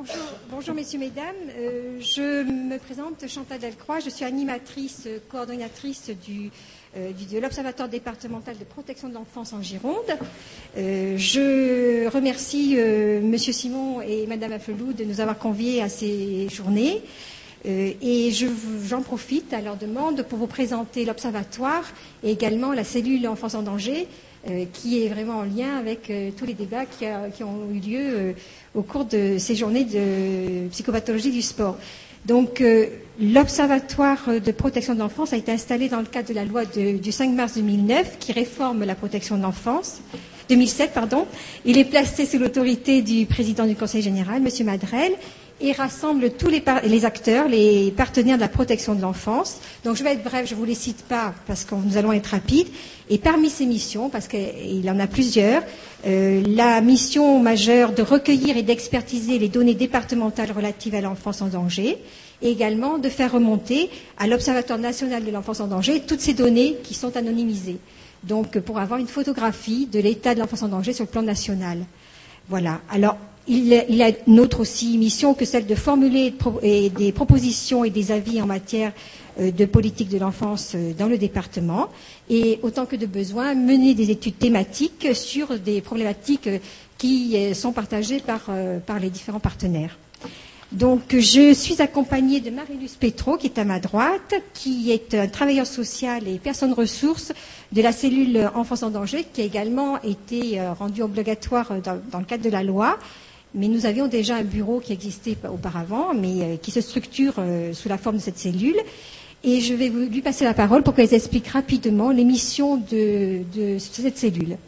Bonjour messieurs, mesdames. Je me présente Chantal Delcroix, je suis animatrice, coordonnatrice de l'Observatoire départemental de protection de l'enfance en Gironde. Je remercie monsieur Simon et madame Affelou de nous avoir conviés à ces journées. Et j'en profite à leur demande pour vous présenter l'Observatoire et également la cellule Enfance en danger, qui est vraiment en lien avec tous les débats qui ont eu lieu au cours de ces journées de psychopathologie du sport. Donc, l'Observatoire de protection de l'enfance a été installé dans le cadre de la loi du 5 mars 2009 qui réforme la protection de l'enfance. 2007, pardon. Il est placé sous l'autorité du président du Conseil général, M. Madrel, et rassemble tous les acteurs, les partenaires de la protection de l'enfance. Donc je vais être bref, je ne vous les cite pas parce que nous allons être rapides. Et parmi ces missions, parce qu'il en a plusieurs, la mission majeure de recueillir et d'expertiser les données départementales relatives à l'enfance en danger, et également de faire remonter à l'Observatoire national de l'enfance en danger toutes ces données qui sont anonymisées. Donc pour avoir une photographie de l'état de l'enfance en danger sur le plan national. Voilà. Alors, il a une autre aussi mission que celle de formuler des propositions et des avis en matière de politique de l'enfance dans le département et, autant que de besoin, mener des études thématiques sur des problématiques qui sont partagées par les différents partenaires. Donc, je suis accompagnée de Marie-Luce Petro, qui est à ma droite, qui est un travailleur social et personne ressource de la cellule Enfance en danger, qui a également été rendue obligatoire dans le cadre de la loi. Mais nous avions déjà un bureau qui existait auparavant, mais qui se structure sous la forme de cette cellule. Et je vais lui passer la parole pour qu'elle explique rapidement les missions de cette cellule.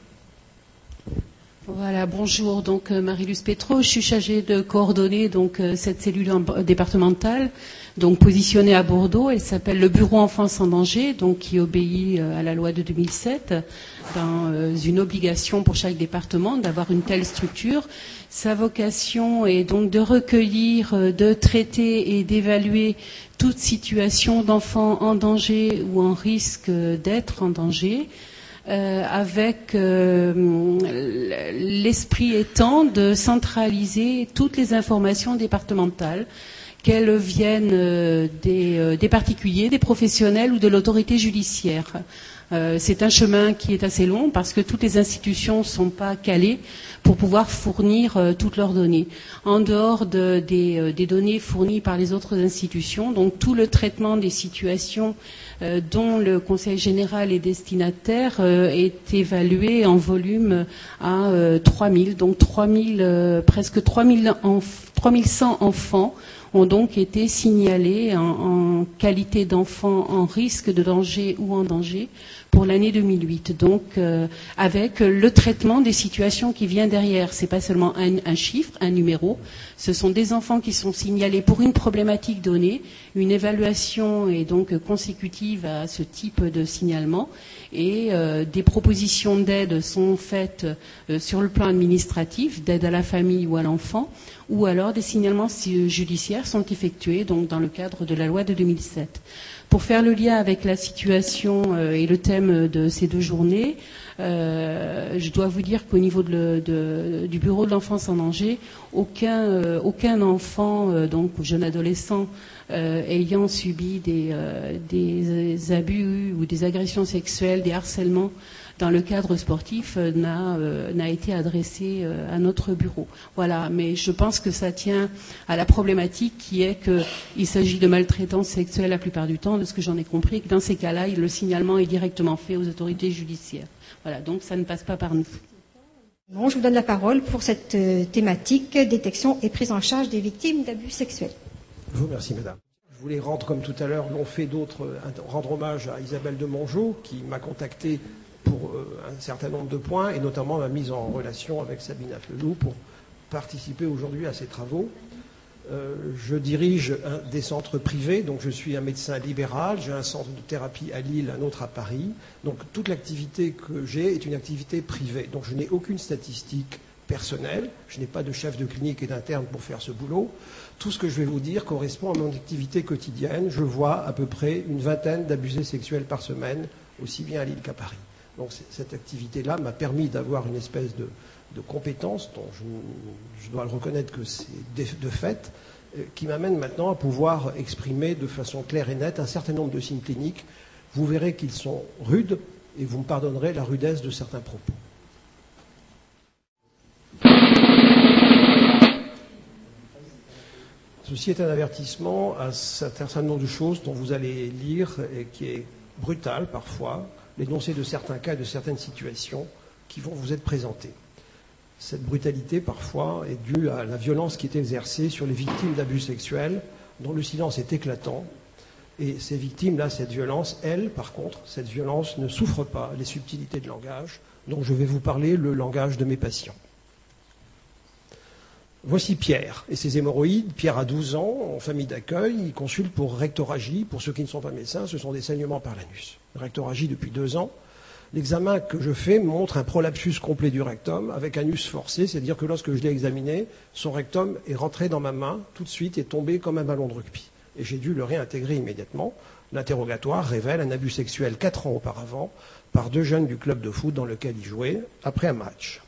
Voilà, bonjour. Donc Marie-Luce Petro, je suis chargée de coordonner donc cette cellule départementale, donc positionnée à Bordeaux. Elle s'appelle le Bureau Enfance en danger, donc qui obéit à la loi de 2007, dans une obligation pour chaque département d'avoir une telle structure. Sa vocation est donc de recueillir, de traiter et d'évaluer toute situation d'enfant en danger ou en risque d'être en danger. Avec l'esprit étant de centraliser toutes les informations départementales, qu'elles viennent des particuliers, des professionnels ou de l'autorité judiciaire. C'est un chemin qui est assez long parce que toutes les institutions ne sont pas calées pour pouvoir fournir toutes leurs données. En dehors des données fournies par les autres institutions, donc tout le traitement des situations dont le Conseil général est destinataire est évalué en volume à 3000, donc presque 3100 enfants ont donc été signalés en qualité d'enfants en risque de danger ou en danger pour l'année 2008. Donc, avec le traitement des situations qui vient derrière. C'est pas seulement un chiffre, un numéro. Ce sont des enfants qui sont signalés pour une problématique donnée. Une évaluation est donc consécutive à ce type de signalement. Et des propositions d'aide sont faites sur le plan administratif, d'aide à la famille ou à l'enfant, ou alors des signalements judiciaires sont effectués donc dans le cadre de la loi de 2007. Pour faire le lien avec la situation et le thème de ces deux journées, je dois vous dire qu'au niveau du bureau de l'enfance en danger, aucun enfant, donc jeune adolescent, ayant subi des abus ou des agressions sexuelles, des harcèlements dans le cadre sportif n'a été adressé à notre bureau. Voilà, mais je pense que ça tient à la problématique qui est qu'il s'agit de maltraitance sexuelle la plupart du temps, de ce que j'en ai compris, et que dans ces cas-là, le signalement est directement fait aux autorités judiciaires. Voilà, donc ça ne passe pas par nous. Bon, je vous donne la parole pour cette thématique détection et prise en charge des victimes d'abus sexuels. Je vous remercie, madame. Je voulais rendre, comme tout à l'heure l'ont fait d'autres, rendre hommage à Isabelle de Mongeau, qui m'a contacté pour un certain nombre de points, et notamment ma mise en relation avec Sabine Affelou pour participer aujourd'hui à ces travaux. Je dirige des centres privés, donc je suis un médecin libéral, j'ai un centre de thérapie à Lille, un autre à Paris. Donc toute l'activité que j'ai est une activité privée. Donc je n'ai aucune statistique personnelle, je n'ai pas de chef de clinique et d'interne pour faire ce boulot. Tout ce que je vais vous dire correspond à mon activité quotidienne. Je vois à peu près une vingtaine d'abusés sexuels par semaine, aussi bien à Lille qu'à Paris. Donc cette activité-là m'a permis d'avoir une espèce de compétence, dont je dois le reconnaître que c'est de fait, qui m'amène maintenant à pouvoir exprimer de façon claire et nette un certain nombre de signes cliniques. Vous verrez qu'ils sont rudes et vous me pardonnerez la rudesse de certains propos. Ceci est un avertissement à un certain nombre de choses dont vous allez lire et qui est brutal parfois, l'énoncé de certains cas et de certaines situations qui vont vous être présentées. Cette brutalité parfois est due à la violence qui est exercée sur les victimes d'abus sexuels dont le silence est éclatant. Et ces victimes-là, cette violence, elles, par contre, cette violence ne souffre pas les subtilités de langage dont je vais vous parler, le langage de mes patients. Voici Pierre et ses hémorroïdes. Pierre a 12 ans, en famille d'accueil, il consulte pour rectoragie. Pour ceux qui ne sont pas médecins, ce sont des saignements par l'anus. Rectoragie depuis 2 ans. L'examen que je fais montre un prolapsus complet du rectum avec anus forcé, c'est-à-dire que lorsque je l'ai examiné, son rectum est rentré dans ma main tout de suite et tombé comme un ballon de rugby. Et j'ai dû le réintégrer immédiatement. L'interrogatoire révèle un abus sexuel 4 ans auparavant par 2 jeunes du club de foot dans lequel il jouait après un match.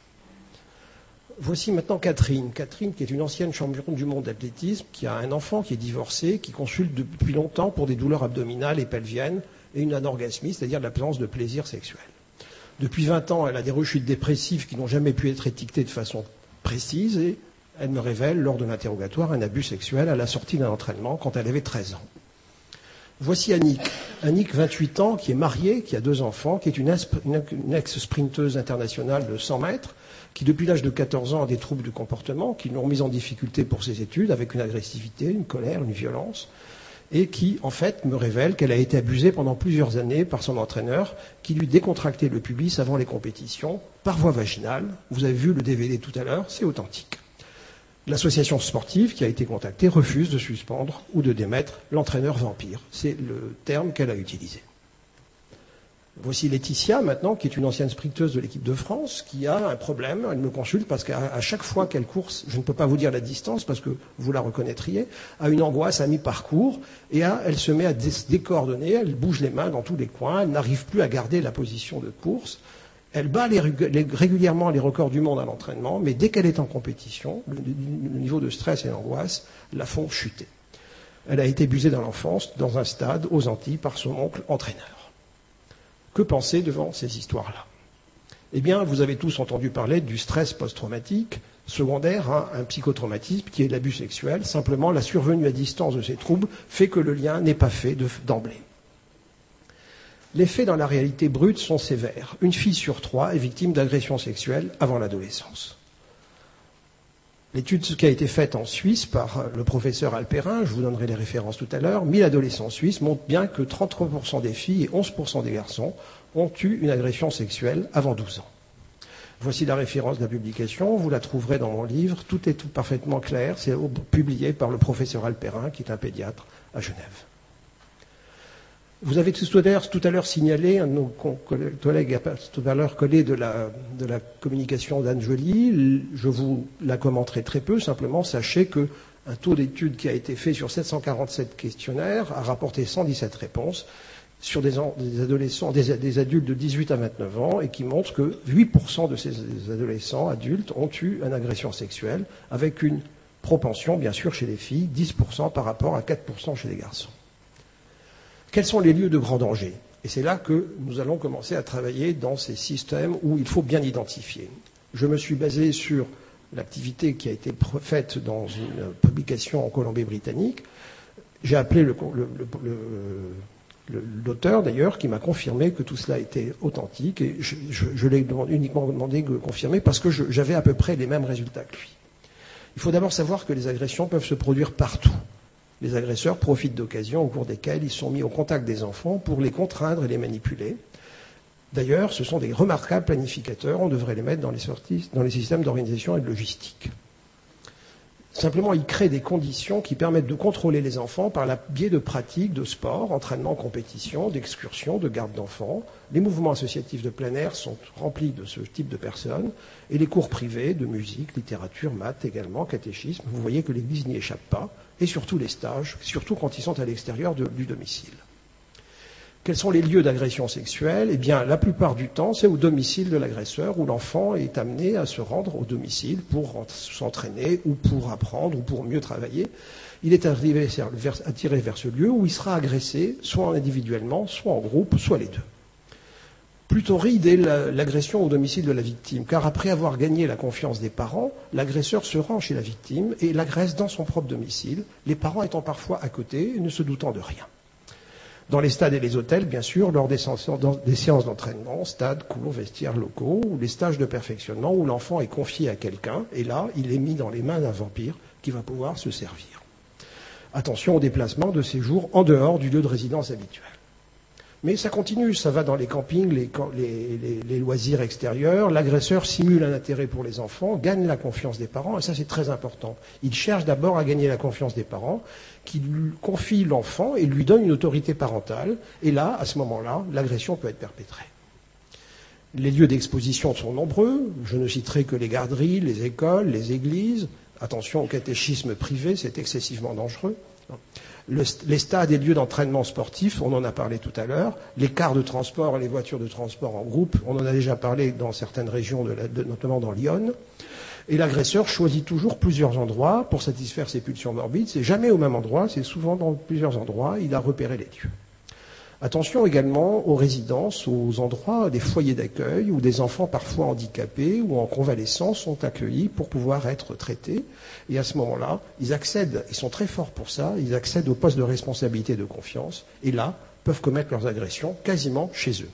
Voici maintenant Catherine. Catherine, qui est une ancienne championne du monde d'athlétisme, qui a un enfant qui est divorcé, qui consulte depuis longtemps pour des douleurs abdominales et pelviennes et une anorgasmie, c'est-à-dire l'absence de plaisir sexuel. Depuis 20 ans, elle a des rechutes dépressives qui n'ont jamais pu être étiquetées de façon précise et elle me révèle lors de l'interrogatoire un abus sexuel à la sortie d'un entraînement quand elle avait 13 ans. Voici Annick. Annick, 28 ans, qui est mariée, qui a 2 enfants, qui est une ex-sprinteuse internationale de 100 mètres, qui depuis l'âge de 14 ans a des troubles du comportement, qui l'ont mise en difficulté pour ses études, avec une agressivité, une colère, une violence, et qui, en fait, me révèle qu'elle a été abusée pendant plusieurs années par son entraîneur, qui lui décontractait le pubis avant les compétitions, par voie vaginale. Vous avez vu le DVD tout à l'heure, c'est authentique. L'association sportive qui a été contactée refuse de suspendre ou de démettre l'entraîneur vampire. C'est le terme qu'elle a utilisé. Voici Laetitia, maintenant, qui est une ancienne sprinteuse de l'équipe de France, qui a un problème. Elle me consulte parce qu'à chaque fois qu'elle course, je ne peux pas vous dire la distance parce que vous la reconnaîtriez, a une angoisse à mi-parcours et elle se met à se décoordonner, elle bouge les mains dans tous les coins, elle n'arrive plus à garder la position de course. Elle bat régulièrement les records du monde à l'entraînement, mais dès qu'elle est en compétition, le niveau de stress et d'angoisse la font chuter. Elle a été abusée dans l'enfance, dans un stade, aux Antilles, par son oncle entraîneur. Que penser devant ces histoires-là? Eh bien, vous avez tous entendu parler du stress post-traumatique, secondaire à un psychotraumatisme qui est l'abus sexuel. Simplement, la survenue à distance de ces troubles fait que le lien n'est pas fait d'emblée. Les faits dans la réalité brute sont sévères. Une fille sur 3 est victime d'agressions sexuelles avant l'adolescence. L'étude qui a été faite en Suisse par le professeur Alperin, je vous donnerai les références tout à l'heure, 1000 adolescents suisses montrent bien que 33% des filles et 11% des garçons ont eu une agression sexuelle avant 12 ans. Voici la référence de la publication, vous la trouverez dans mon livre, tout est parfaitement clair, c'est publié par le professeur Alperin, qui est un pédiatre à Genève. Vous avez tout à l'heure signalé, un de nos collègues a tout à l'heure collé de la communication d'Anne Joly. Je vous la commenterai très peu, simplement sachez qu'un taux d'étude qui a été fait sur 747 questionnaires a rapporté 117 réponses sur des adolescents, des adultes de 18 à 29 ans et qui montre que 8% de ces adolescents adultes ont eu une agression sexuelle avec une propension, bien sûr, chez les filles, 10% par rapport à 4% chez les garçons. Quels sont les lieux de grand danger? Et c'est là que nous allons commencer à travailler dans ces systèmes où il faut bien identifier. Je me suis basé sur l'activité qui a été faite dans une publication en Colombie-Britannique. J'ai appelé l'auteur, d'ailleurs, qui m'a confirmé que tout cela était authentique. Et je l'ai uniquement demandé de confirmer parce que j'avais à peu près les mêmes résultats que lui. Il faut d'abord savoir que les agressions peuvent se produire partout. Les agresseurs profitent d'occasions au cours desquelles ils sont mis au contact des enfants pour les contraindre et les manipuler. D'ailleurs, ce sont des remarquables planificateurs, on devrait les mettre dans les systèmes d'organisation et de logistique. Simplement, ils créent des conditions qui permettent de contrôler les enfants par le biais de pratiques de sport, entraînement, compétition, d'excursions, de garde d'enfants. Les mouvements associatifs de plein air sont remplis de ce type de personnes. Et les cours privés de musique, littérature, maths également, catéchisme. Vous voyez que l'Église n'y échappe pas. Et surtout les stages, surtout quand ils sont à l'extérieur du domicile. Quels sont les lieux d'agression sexuelle? Eh bien, la plupart du temps, c'est au domicile de l'agresseur, où l'enfant est amené à se rendre au domicile pour s'entraîner ou pour apprendre ou pour mieux travailler. Il est attiré vers ce lieu où il sera agressé, soit individuellement, soit en groupe, soit les deux. Plus torride est l'agression au domicile de la victime, car après avoir gagné la confiance des parents, l'agresseur se rend chez la victime et l'agresse dans son propre domicile, les parents étant parfois à côté et ne se doutant de rien. Dans les stades et les hôtels, bien sûr, lors des séances d'entraînement, stades, cours, vestiaires locaux, ou les stages de perfectionnement où l'enfant est confié à quelqu'un, et là, il est mis dans les mains d'un vampire qui va pouvoir se servir. Attention au déplacement de séjour en dehors du lieu de résidence habituel. Mais ça continue, ça va dans les campings, les loisirs extérieurs. L'agresseur simule un intérêt pour les enfants, gagne la confiance des parents, et ça c'est très important. Il cherche d'abord à gagner la confiance des parents, qui lui confient l'enfant et lui donnent une autorité parentale. Et là, à ce moment-là, l'agression peut être perpétrée. Les lieux d'exposition sont nombreux. Je ne citerai que les garderies, les écoles, les églises. Attention au catéchisme privé, c'est excessivement dangereux. Les stades et lieux d'entraînement sportif, on en a parlé tout à l'heure. Les cars de transport et les voitures de transport en groupe, on en a déjà parlé dans certaines régions, notamment dans l'Yonne. Et l'agresseur choisit toujours plusieurs endroits pour satisfaire ses pulsions morbides. C'est jamais au même endroit, c'est souvent dans plusieurs endroits. Il a repéré les lieux. Attention également aux résidences, aux endroits, des foyers d'accueil où des enfants parfois handicapés ou en convalescence sont accueillis pour pouvoir être traités. Et à ce moment-là, ils accèdent, ils sont très forts pour ça, ils accèdent au poste de responsabilité et de confiance et là, peuvent commettre leurs agressions quasiment chez eux.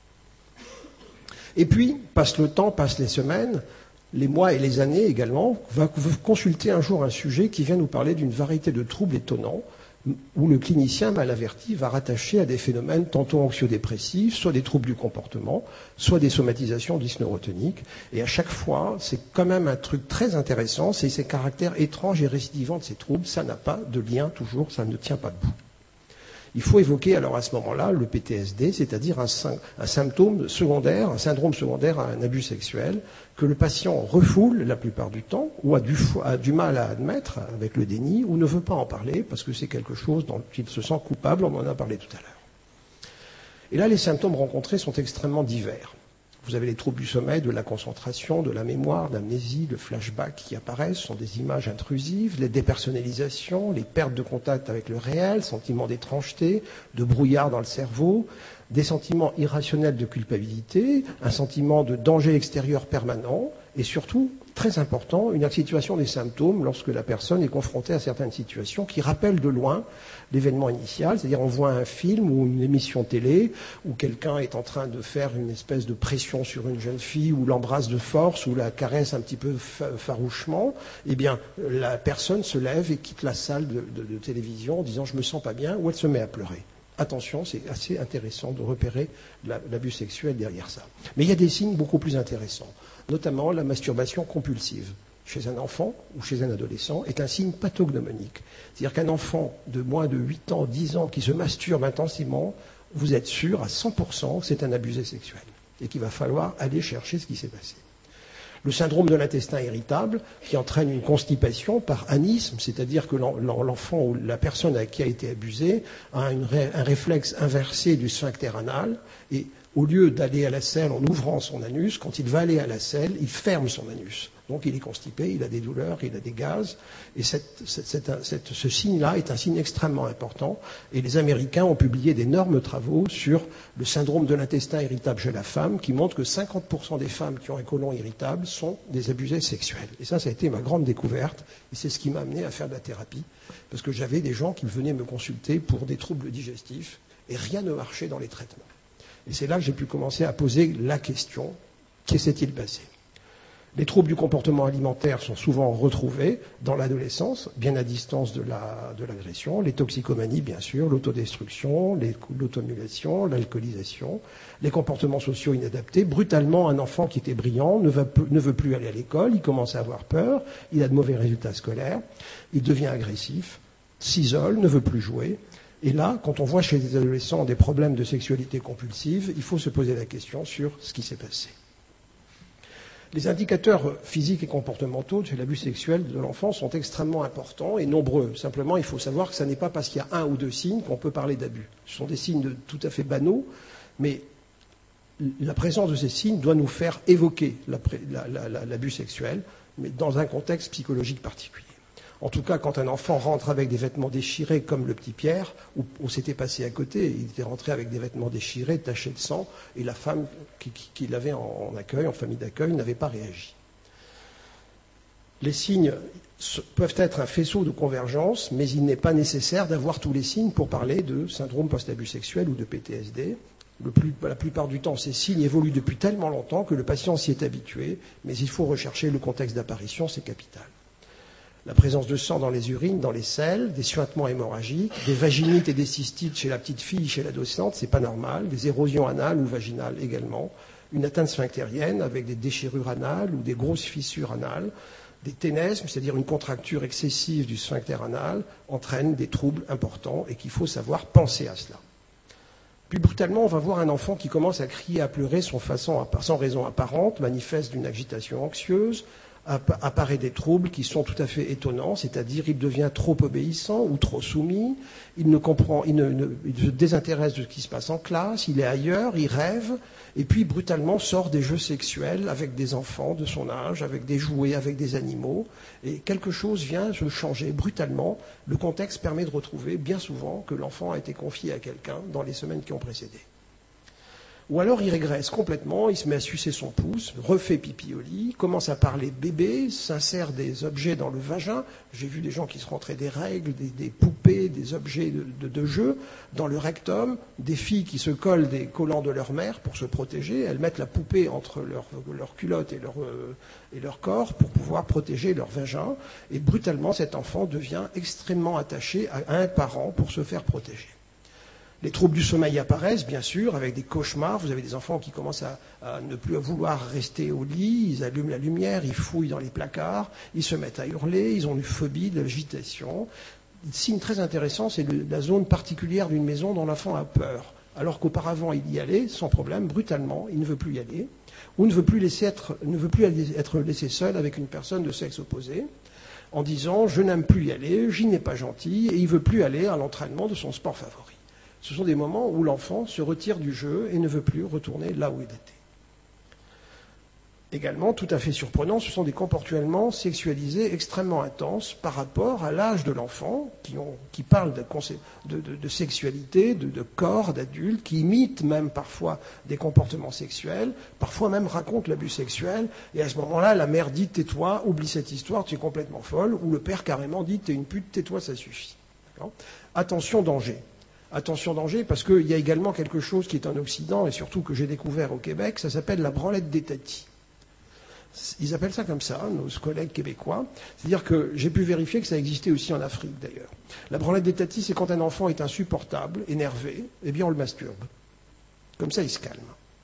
Et puis, passe le temps, passent les semaines, les mois et les années également, va consulter un jour un sujet qui vient nous parler d'une variété de troubles étonnants où le clinicien mal averti va rattacher à des phénomènes tantôt anxio-dépressifs, soit des troubles du comportement, soit des somatisations dysneurotoniques. Et à chaque fois, c'est quand même un truc très intéressant, c'est ces caractères étranges et récidivants de ces troubles, ça n'a pas de lien toujours, ça ne tient pas debout. Il faut évoquer alors à ce moment-là le PTSD, c'est-à-dire un symptôme secondaire, un syndrome secondaire à un abus sexuel que le patient refoule la plupart du temps ou a du mal à admettre avec le déni ou ne veut pas en parler parce que c'est quelque chose dont il se sent coupable, on en a parlé tout à l'heure. Et là, les symptômes rencontrés sont extrêmement divers. Vous avez les troubles du sommeil, de la concentration, de la mémoire, d'amnésie, de flashbacks qui apparaissent, ce sont des images intrusives, les dépersonnalisations, les pertes de contact avec le réel, sentiments d'étrangeté, de brouillard dans le cerveau, des sentiments irrationnels de culpabilité, un sentiment de danger extérieur permanent, et surtout, très important, une accentuation des symptômes lorsque la personne est confrontée à certaines situations qui rappellent de loin l'événement initial, c'est-à-dire on voit un film ou une émission télé où quelqu'un est en train de faire une espèce de pression sur une jeune fille ou l'embrasse de force ou la caresse un petit peu farouchement, eh bien la personne se lève et quitte la salle de télévision en disant « je me sens pas bien » ou elle se met à pleurer. Attention, c'est assez intéressant de repérer l'abus sexuel derrière ça. Mais il y a des signes beaucoup plus intéressants, notamment la masturbation compulsive chez un enfant ou chez un adolescent est un signe pathognomonique. C'est-à-dire qu'un enfant de moins de 8 ans, 10 ans qui se masturbe intensivement, vous êtes sûr à 100% que c'est un abusé sexuel et qu'il va falloir aller chercher ce qui s'est passé. Le syndrome de l'intestin irritable qui entraîne une constipation par anisme, c'est-à-dire que l'enfant ou la personne à qui a été abusée a un réflexe inversé du sphincter anal et au lieu d'aller à la selle en ouvrant son anus, quand il va aller à la selle, il ferme son anus. Donc il est constipé, il a des douleurs, il a des gaz. Et ce signe-là est un signe extrêmement important. Et les Américains ont publié d'énormes travaux sur le syndrome de l'intestin irritable chez la femme, qui montrent que 50% des femmes qui ont un côlon irritable sont des abusés sexuels. Et ça a été ma grande découverte. Et c'est ce qui m'a amené à faire de la thérapie. Parce que j'avais des gens qui venaient me consulter pour des troubles digestifs. Et rien ne marchait dans les traitements. Et c'est là que j'ai pu commencer à poser la question, qu'est-ce qui s'est-il passé ? Les troubles du comportement alimentaire sont souvent retrouvés dans l'adolescence, bien à distance de l'agression, les toxicomanies bien sûr, l'autodestruction, l'automulation, l'alcoolisation, les comportements sociaux inadaptés. Brutalement, un enfant qui était brillant ne veut plus aller à l'école, il commence à avoir peur, il a de mauvais résultats scolaires, il devient agressif, s'isole, ne veut plus jouer. Et là, quand on voit chez les adolescents des problèmes de sexualité compulsive, il faut se poser la question sur ce qui s'est passé. Les indicateurs physiques et comportementaux de l'abus sexuel de l'enfant sont extrêmement importants et nombreux. Simplement, il faut savoir que ce n'est pas parce qu'il y a un ou deux signes qu'on peut parler d'abus. Ce sont des signes tout à fait banaux, mais la présence de ces signes doit nous faire évoquer l'abus sexuel, mais dans un contexte psychologique particulier. En tout cas, quand un enfant rentre avec des vêtements déchirés, comme le petit Pierre, où on s'était passé à côté, il était rentré avec des vêtements déchirés, tachés de sang, et la femme qui l'avait en accueil, en famille d'accueil, n'avait pas réagi. Les signes peuvent être un faisceau de convergence, mais il n'est pas nécessaire d'avoir tous les signes pour parler de syndrome post-abus sexuel ou de PTSD. La plupart du temps, ces signes évoluent depuis tellement longtemps que le patient s'y est habitué, mais il faut rechercher le contexte d'apparition, c'est capital. La présence de sang dans les urines, dans les selles, des suintements hémorragiques, des vaginites et des cystites chez la petite fille, chez l'adolescente, c'est pas normal, des érosions anales ou vaginales également, une atteinte sphinctérienne avec des déchirures anales ou des grosses fissures anales, des ténesmes, c'est-à-dire une contracture excessive du sphincter anal, entraînent des troubles importants et qu'il faut savoir penser à cela. Puis brutalement, on va voir un enfant qui commence à crier, à pleurer sans raison apparente, manifeste d'une agitation anxieuse, apparaît des troubles qui sont tout à fait étonnants, c'est-à-dire il devient trop obéissant ou trop soumis, il se désintéresse de ce qui se passe en classe, il est ailleurs, il rêve, et puis brutalement sort des jeux sexuels avec des enfants de son âge, avec des jouets, avec des animaux, et quelque chose vient se changer brutalement. Le contexte permet de retrouver bien souvent que l'enfant a été confié à quelqu'un dans les semaines qui ont précédé. Ou alors il régresse complètement, il se met à sucer son pouce, refait pipi au lit, commence à parler bébé, s'insère des objets dans le vagin. J'ai vu des gens qui se rentraient des règles, des poupées, des objets de jeu dans le rectum, des filles qui se collent des collants de leur mère pour se protéger. Elles mettent la poupée entre leur culotte et leur corps pour pouvoir protéger leur vagin. Et brutalement, cet enfant devient extrêmement attaché à un parent pour se faire protéger. Les troubles du sommeil apparaissent, bien sûr, avec des cauchemars. Vous avez des enfants qui commencent à ne plus vouloir rester au lit, ils allument la lumière, ils fouillent dans les placards, ils se mettent à hurler, ils ont une phobie, de l'agitation. Signe très intéressant, c'est la zone particulière d'une maison dont l'enfant a peur. Alors qu'auparavant, il y allait, sans problème, brutalement, il ne veut plus y aller, ou ne veut plus être laissé seul avec une personne de sexe opposé, en disant « je n'aime plus y aller, j'y n'ai pas gentil », et il ne veut plus aller à l'entraînement de son sport favori. Ce sont des moments où l'enfant se retire du jeu et ne veut plus retourner là où il était. Également, tout à fait surprenant, ce sont des comportements sexualisés extrêmement intenses par rapport à l'âge de l'enfant, qui parlent de sexualité, de corps, d'adultes, qui imitent même parfois des comportements sexuels, parfois même racontent l'abus sexuel, et à ce moment-là, la mère dit « tais-toi, oublie cette histoire, tu es complètement folle », ou le père carrément dit « t'es une pute, tais-toi, ça suffit ». Attention, danger. Attention danger, parce qu'il y a également quelque chose qui est en Occident, et surtout que j'ai découvert au Québec, ça s'appelle la branlette des tatis. Ils appellent ça comme ça, nos collègues québécois. C'est-à-dire que j'ai pu vérifier que ça existait aussi en Afrique, d'ailleurs. La branlette des tatis, c'est quand un enfant est insupportable, énervé, eh bien on le masturbe. Comme ça, il se calme.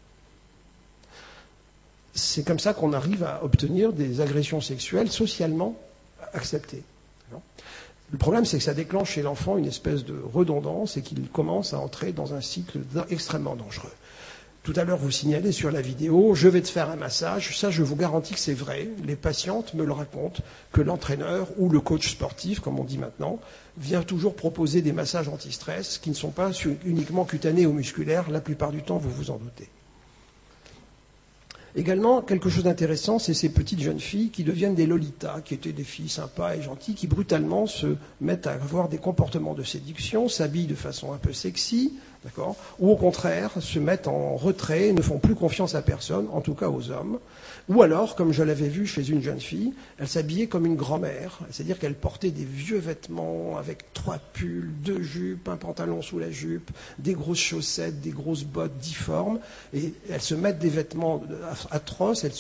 C'est comme ça qu'on arrive à obtenir des agressions sexuelles socialement acceptées. Le problème, c'est que ça déclenche chez l'enfant une espèce de redondance et qu'il commence à entrer dans un cycle extrêmement dangereux. Tout à l'heure, vous signalez sur la vidéo, je vais te faire un massage. Ça, je vous garantis que c'est vrai. Les patientes me le racontent, que l'entraîneur ou le coach sportif, comme on dit maintenant, vient toujours proposer des massages anti-stress qui ne sont pas uniquement cutanés ou musculaires. La plupart du temps, vous vous en doutez. Également, quelque chose d'intéressant, c'est ces petites jeunes filles qui deviennent des lolitas, qui étaient des filles sympas et gentilles, qui brutalement se mettent à avoir des comportements de séduction, s'habillent de façon un peu sexy, d'accord, ou au contraire, se mettent en retrait, ne font plus confiance à personne, en tout cas aux hommes. Ou alors, comme je l'avais vu chez une jeune fille, elle s'habillait comme une grand-mère, c'est-à-dire qu'elle portait des vieux vêtements avec 3 pulls, 2 jupes, un pantalon sous la jupe, des grosses chaussettes, des grosses bottes difformes, et elles se mettent des vêtements atroces, elles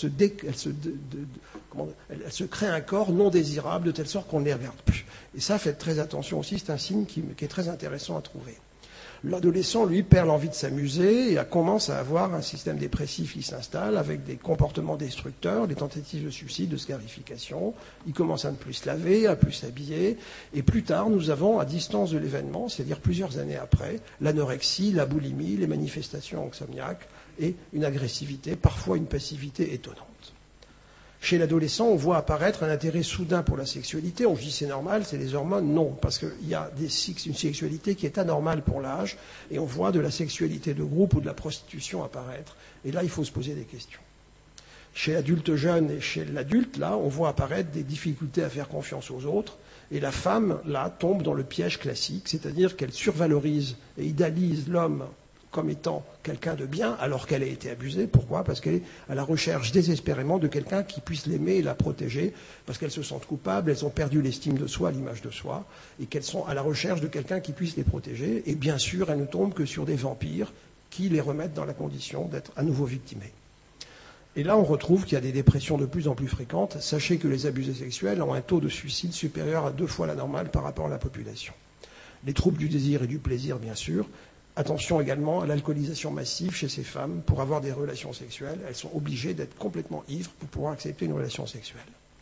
se créent un corps non désirable de telle sorte qu'on ne les regarde plus. Et ça, faites très attention aussi, c'est un signe qui est très intéressant à trouver. L'adolescent, lui, perd l'envie de s'amuser et commence à avoir un système dépressif qui s'installe avec des comportements destructeurs, des tentatives de suicide, de scarification. Il commence à ne plus se laver, à ne plus s'habiller. Et plus tard, nous avons, à distance de l'événement, c'est-à-dire plusieurs années après, l'anorexie, la boulimie, les manifestations insomniaques et une agressivité, parfois une passivité étonnante. Chez l'adolescent, on voit apparaître un intérêt soudain pour la sexualité. On se dit c'est normal, c'est les hormones. Non, parce qu'il y a une sexualité qui est anormale pour l'âge, et on voit de la sexualité de groupe ou de la prostitution apparaître. Et là, il faut se poser des questions. Chez l'adulte jeune et chez l'adulte, là, on voit apparaître des difficultés à faire confiance aux autres. Et la femme, là, tombe dans le piège classique, c'est-à-dire qu'elle survalorise et idéalise l'homme comme étant quelqu'un de bien, alors qu'elle a été abusée. Pourquoi ? Parce qu'elle est à la recherche désespérément de quelqu'un qui puisse l'aimer et la protéger, parce qu'elles se sentent coupables, elles ont perdu l'estime de soi, l'image de soi, et qu'elles sont à la recherche de quelqu'un qui puisse les protéger. Et bien sûr, elles ne tombent que sur des vampires qui les remettent dans la condition d'être à nouveau victimées. Et là, on retrouve qu'il y a des dépressions de plus en plus fréquentes. Sachez que les abusés sexuels ont un taux de suicide supérieur à 2 fois la normale par rapport à la population. Les troubles du désir et du plaisir, bien sûr. Attention également à l'alcoolisation massive chez ces femmes. Pour avoir des relations sexuelles, elles sont obligées d'être complètement ivres pour pouvoir accepter une relation sexuelle.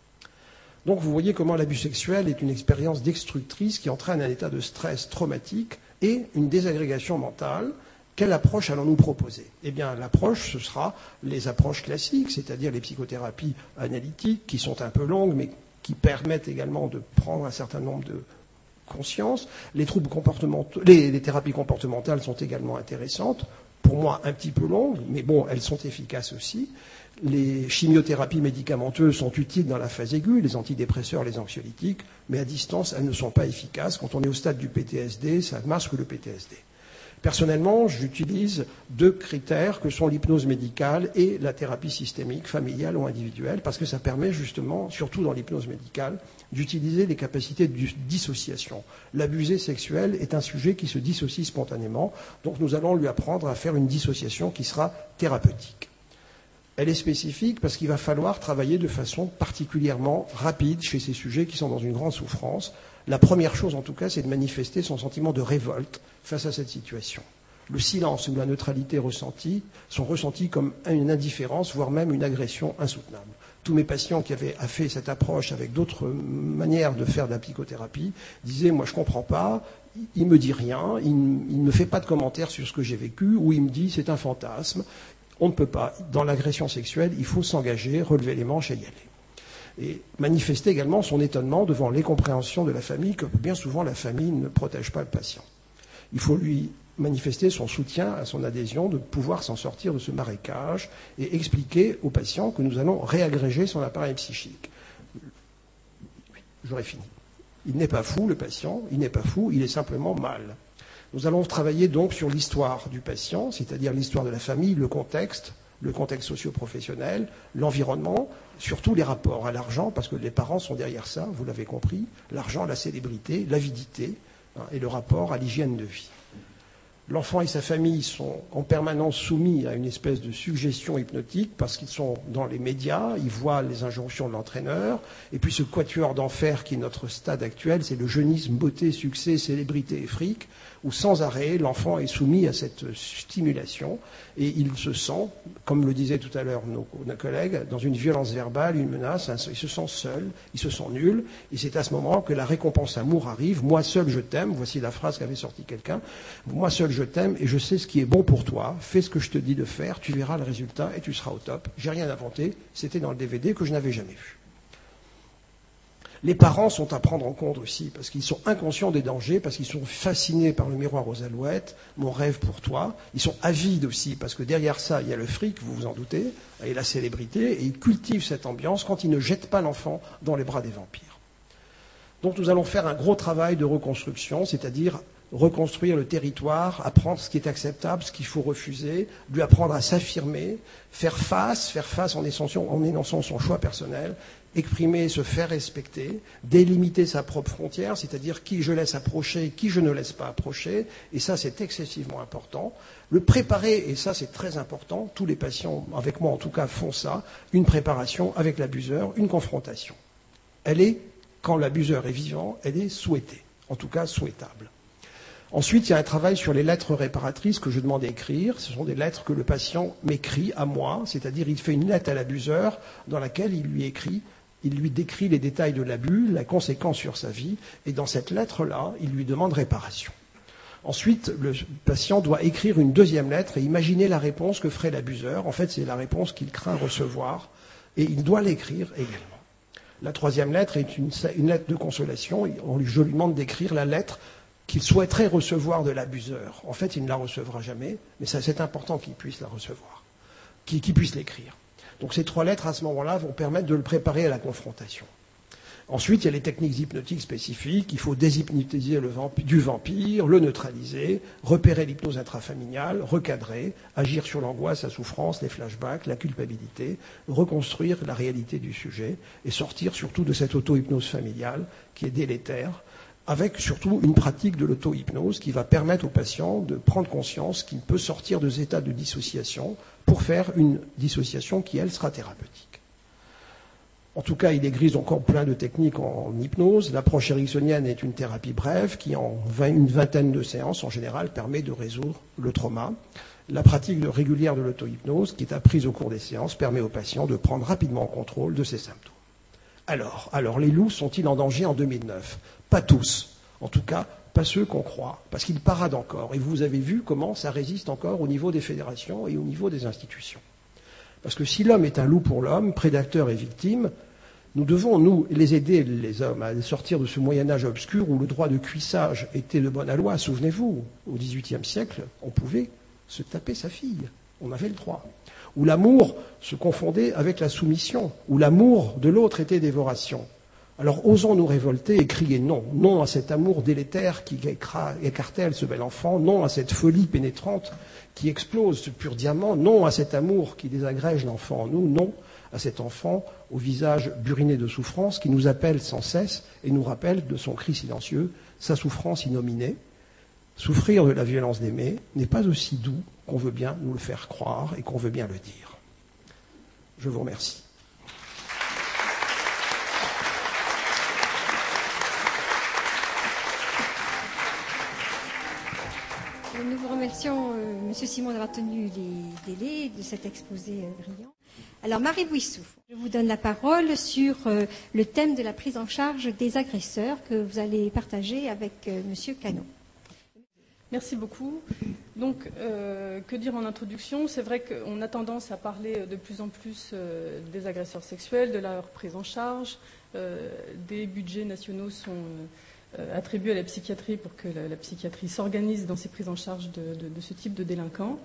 Donc vous voyez comment l'abus sexuel est une expérience destructrice qui entraîne un état de stress traumatique et une désagrégation mentale. Quelle approche allons-nous proposer ? Eh bien, l'approche, ce sera les approches classiques, c'est-à-dire les psychothérapies analytiques, qui sont un peu longues, mais qui permettent également de prendre un certain nombre de conscience. Les troubles comportementaux, les thérapies comportementales sont également intéressantes, pour moi un petit peu longues, mais bon, elles sont efficaces aussi. Les chimiothérapies médicamenteuses sont utiles dans la phase aiguë, les antidépresseurs, les anxiolytiques, mais à distance, elles ne sont pas efficaces. Quand on est au stade du PTSD, ça masque le PTSD. Personnellement, j'utilise 2 critères que sont l'hypnose médicale et la thérapie systémique, familiale ou individuelle, parce que ça permet justement, surtout dans l'hypnose médicale, d'utiliser les capacités de dissociation. L'abusé sexuel est un sujet qui se dissocie spontanément, donc nous allons lui apprendre à faire une dissociation qui sera thérapeutique. Elle est spécifique parce qu'il va falloir travailler de façon particulièrement rapide chez ces sujets qui sont dans une grande souffrance. La première chose, en tout cas, c'est de manifester son sentiment de révolte face à cette situation. Le silence ou la neutralité ressentie sont ressentis comme une indifférence, voire même une agression insoutenable. Tous mes patients qui avaient fait cette approche avec d'autres manières de faire de la psychothérapie disaient « moi je ne comprends pas, il ne me dit rien, il ne fait pas de commentaires sur ce que j'ai vécu, ou il me dit c'est un fantasme ». On ne peut pas. Dans l'agression sexuelle, il faut s'engager, relever les manches et y aller. Et manifester également son étonnement devant l'incompréhension de la famille, que bien souvent la famille ne protège pas le patient. Il faut lui manifester son soutien à son adhésion de pouvoir s'en sortir de ce marécage et expliquer au patient que nous allons réagréger son appareil psychique. J'aurais fini. Il n'est pas fou, le patient, il n'est pas fou, il est simplement mal. Nous allons travailler donc sur l'histoire du patient, c'est-à-dire l'histoire de la famille, le contexte socio-professionnel, l'environnement, surtout les rapports à l'argent, parce que les parents sont derrière ça, vous l'avez compris, l'argent, la célébrité, l'avidité, et le rapport à l'hygiène de vie. L'enfant et sa famille sont en permanence soumis à une espèce de suggestion hypnotique parce qu'ils sont dans les médias, ils voient les injonctions de l'entraîneur, et puis ce quatuor d'enfer qui est notre stade actuel, c'est le jeunisme, beauté, succès, célébrité et fric, où sans arrêt, l'enfant est soumis à cette stimulation et il se sent, comme le disaient tout à l'heure nos collègues, dans une violence verbale, une menace, il se sent seul, il se sent nul, et c'est à ce moment que la récompense amour arrive. Moi seul je t'aime, voici la phrase qu'avait sorti quelqu'un, moi seul je t'aime et je sais ce qui est bon pour toi, fais ce que je te dis de faire, tu verras le résultat et tu seras au top. J'ai rien inventé, c'était dans le DVD que je n'avais jamais vu. Les parents sont à prendre en compte aussi, parce qu'ils sont inconscients des dangers, parce qu'ils sont fascinés par le miroir aux alouettes, mon rêve pour toi. Ils sont avides aussi, parce que derrière ça, il y a le fric, vous vous en doutez, et la célébrité, et ils cultivent cette ambiance quand ils ne jettent pas l'enfant dans les bras des vampires. Donc nous allons faire un gros travail de reconstruction, c'est-à-dire reconstruire le territoire, apprendre ce qui est acceptable, ce qu'il faut refuser, lui apprendre à s'affirmer, faire face en énonçant son choix personnel, exprimer, se faire respecter, délimiter sa propre frontière, c'est-à-dire qui je laisse approcher, qui je ne laisse pas approcher, et ça c'est excessivement important. Le préparer, et ça c'est très important, tous les patients, avec moi en tout cas, font ça, une préparation avec l'abuseur, une confrontation. Elle est, quand l'abuseur est vivant, elle est souhaitée, en tout cas souhaitable. Ensuite, il y a un travail sur les lettres réparatrices que je demande à écrire. Ce sont des lettres que le patient m'écrit à moi, c'est-à-dire il fait une lettre à l'abuseur dans laquelle il lui décrit les détails de l'abus, la conséquence sur sa vie, et dans cette lettre-là, il lui demande réparation. Ensuite, le patient doit écrire une deuxième lettre et imaginer la réponse que ferait l'abuseur. En fait, c'est la réponse qu'il craint recevoir Et il doit l'écrire également. La troisième lettre est une lettre de consolation. Je lui demande d'écrire la lettre qu'il souhaiterait recevoir de l'abuseur. En fait, il ne la recevra jamais, mais c'est important qu'il puisse la recevoir, qu'il puisse l'écrire. Donc ces 3 lettres, à ce moment-là, vont permettre de le préparer à la confrontation. Ensuite, il y a les techniques hypnotiques spécifiques. Il faut déshypnotiser du vampire, le neutraliser, repérer l'hypnose intrafamiliale, recadrer, agir sur l'angoisse, la souffrance, les flashbacks, la culpabilité, reconstruire la réalité du sujet et sortir surtout de cette auto-hypnose familiale qui est délétère, avec surtout une pratique de l'auto-hypnose qui va permettre au patient de prendre conscience qu'il peut sortir de cet état de dissociation pour faire une dissociation qui, elle, sera thérapeutique. En tout cas, il existe encore plein de techniques en hypnose. L'approche ericksonienne est une thérapie brève qui, en une vingtaine de séances, en général, permet de résoudre le trauma. La pratique régulière de l'auto-hypnose, qui est apprise au cours des séances, permet aux patients de prendre rapidement contrôle de ces symptômes. Alors, les loups sont-ils en danger en 2009 ? Pas tous. En tout cas, pas ceux qu'on croit, parce qu'ils paradent encore. Et vous avez vu comment ça résiste encore au niveau des fédérations et au niveau des institutions. Parce que si l'homme est un loup pour l'homme, prédateur et victime, nous devons, nous, les aider, les hommes, à sortir de ce Moyen-Âge obscur où le droit de cuissage était de bonne loi. Souvenez-vous, au XVIIIe siècle, on pouvait se taper sa fille. On avait le droit. Où l'amour se confondait avec la soumission, où l'amour de l'autre était dévoration. Alors osons nous révolter et crier non. Non à cet amour délétère qui écartèle ce bel enfant. Non à cette folie pénétrante qui explose ce pur diamant. Non à cet amour qui désagrège l'enfant en nous. Non à cet enfant au visage buriné de souffrance qui nous appelle sans cesse et nous rappelle de son cri silencieux, sa souffrance innominée. Souffrir de la violence d'aimer n'est pas aussi doux qu'on veut bien nous le faire croire et qu'on veut bien le dire. Je vous remercie. Nous vous remercions, Monsieur Simon, d'avoir tenu les délais de cet exposé brillant. Alors, Marie Bouissou, je vous donne la parole sur le thème de la prise en charge des agresseurs que vous allez partager avec Monsieur Cano. Merci beaucoup. Donc, que dire en introduction ? C'est vrai qu'on a tendance à parler de plus en plus des agresseurs sexuels, de leur prise en charge. Des budgets nationaux sont attribués à la psychiatrie pour que la psychiatrie s'organise dans ses prises en charge de ce type de délinquants.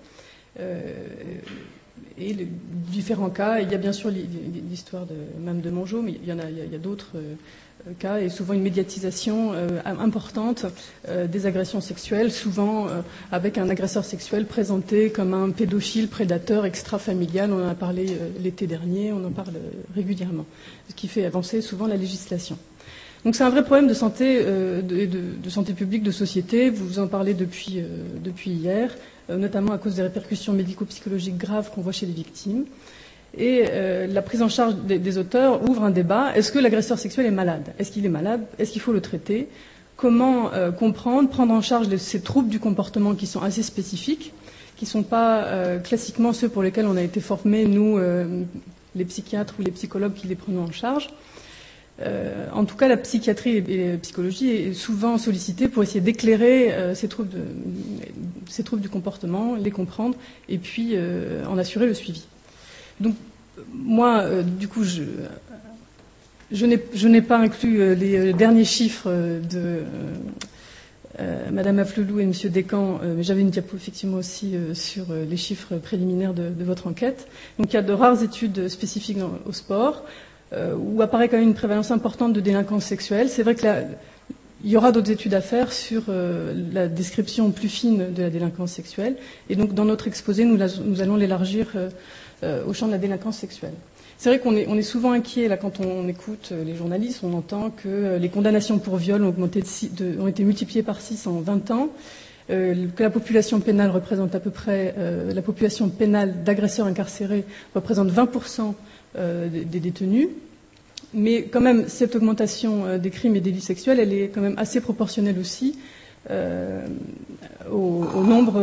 Et les différents cas, il y a bien sûr l'histoire même de Mongeau, mais il y a d'autres cas, et souvent une médiatisation importante des agressions sexuelles, souvent avec un agresseur sexuel présenté comme un pédophile, prédateur, extra-familial. On en a parlé l'été dernier, on en parle régulièrement, ce qui fait avancer souvent la législation. Donc c'est un vrai problème de santé, de santé publique, de société. Vous en parlez depuis hier, notamment à cause des répercussions médico-psychologiques graves qu'on voit chez les victimes. Et la prise en charge des auteurs ouvre un débat. Est-ce que l'agresseur sexuel est malade ? Est-ce qu'il est malade ? Est-ce qu'il faut le traiter ? Comment comprendre, prendre en charge ces troubles du comportement qui sont assez spécifiques, qui ne sont pas classiquement ceux pour lesquels on a été formés, nous, les psychiatres ou les psychologues qui les prenons en charge. En tout cas, la psychiatrie et la psychologie est souvent sollicitée pour essayer d'éclairer ces troubles du comportement, les comprendre et puis en assurer le suivi. Donc, moi, du coup, je n'ai pas inclus les derniers chiffres de Madame Afflelou et Monsieur Descamps, mais j'avais une diapo effectivement aussi sur les chiffres préliminaires de votre enquête. Donc, il y a de rares études spécifiques au sport. Où apparaît quand même une prévalence importante de délinquance sexuelle. C'est vrai que il y aura d'autres études à faire sur la description plus fine de la délinquance sexuelle. Et donc, dans notre exposé, nous allons l'élargir au champ de la délinquance sexuelle. C'est vrai qu'on est souvent inquiet, là, quand on écoute les journalistes, on entend que les condamnations pour viol ont été multipliées par 6 en 20 ans, que la population pénale représente à peu près, la population pénale d'agresseurs incarcérés représente 20% des détenus, mais quand même cette augmentation des crimes et délits sexuels, elle est quand même assez proportionnelle aussi au nombre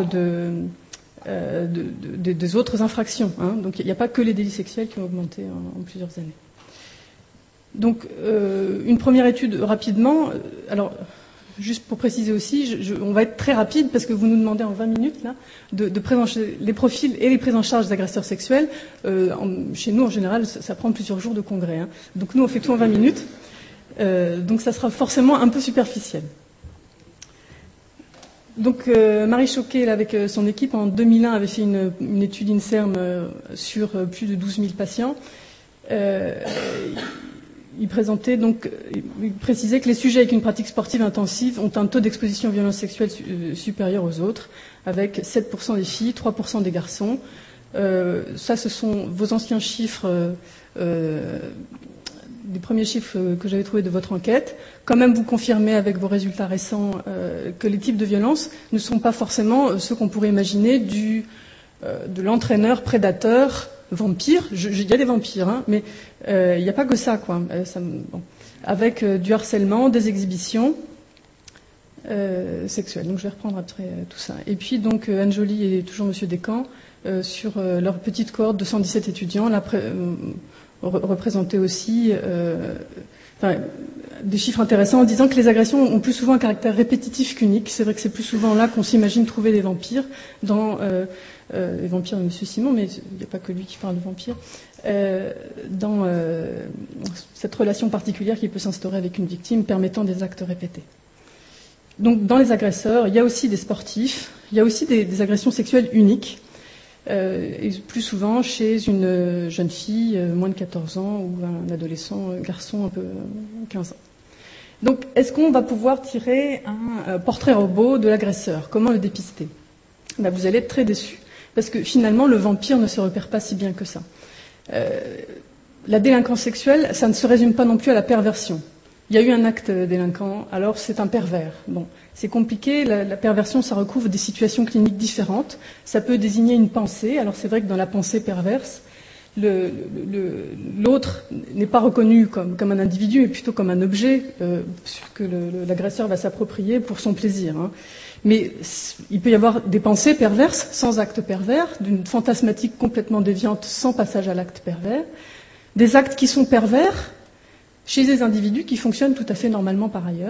des autres infractions. Donc il n'y a pas que les délits sexuels qui ont augmenté en plusieurs années. Donc une première étude rapidement. Alors juste pour préciser aussi, on va être très rapide parce que vous nous demandez en 20 minutes là, de présenter les profils et les prises en charge des agresseurs sexuels. Chez nous, en général, ça prend plusieurs jours de congrès. Hein. Donc nous, on fait tout en 20 minutes. Donc ça sera forcément un peu superficiel. Donc Marie Choquet, là, avec son équipe, en 2001, avait fait une étude INSERM sur plus de 12 000 patients. Il précisait que les sujets avec une pratique sportive intensive ont un taux d'exposition aux violences sexuelles supérieur aux autres, avec 7% des filles, 3% des garçons. Ça, ce sont vos anciens chiffres, des premiers chiffres que j'avais trouvés de votre enquête. Quand même, vous confirmez avec vos résultats récents que les types de violences ne sont pas forcément ceux qu'on pourrait imaginer de l'entraîneur prédateur vampire. Il y a des vampires, hein, mais il n'y a pas que ça, quoi. Avec du harcèlement, des exhibitions sexuelles. Donc je vais reprendre après tout ça. Et puis donc Anne Joly et toujours Monsieur Descamps sur leur petite cohorte de 117 étudiants, là représentés aussi des chiffres intéressants en disant que les agressions ont plus souvent un caractère répétitif qu'unique. C'est vrai que c'est plus souvent là qu'on s'imagine trouver des vampires dans les vampires de M. Simon, mais il n'y a pas que lui qui parle de vampires, dans cette relation particulière qui peut s'instaurer avec une victime permettant des actes répétés. Donc dans les agresseurs, il y a aussi des sportifs, il y a aussi des agressions sexuelles uniques, et plus souvent chez une jeune fille, moins de 14 ans, ou un adolescent, un garçon un peu 15 ans. Donc est-ce qu'on va pouvoir tirer un portrait robot de l'agresseur? Comment le dépister? Vous allez être très déçus. Parce que finalement, le vampire ne se repère pas si bien que ça. La délinquance sexuelle, ça ne se résume pas non plus à la perversion. Il y a eu un acte délinquant, alors c'est un pervers. Bon, c'est compliqué, la perversion, ça recouvre des situations cliniques différentes. Ça peut désigner une pensée. Alors c'est vrai que dans la pensée perverse, l'autre n'est pas reconnu comme un individu, mais plutôt comme un objet que l'agresseur va s'approprier pour son plaisir. Hein. Mais il peut y avoir des pensées perverses sans acte pervers, d'une fantasmatique complètement déviante sans passage à l'acte pervers, des actes qui sont pervers chez des individus qui fonctionnent tout à fait normalement par ailleurs,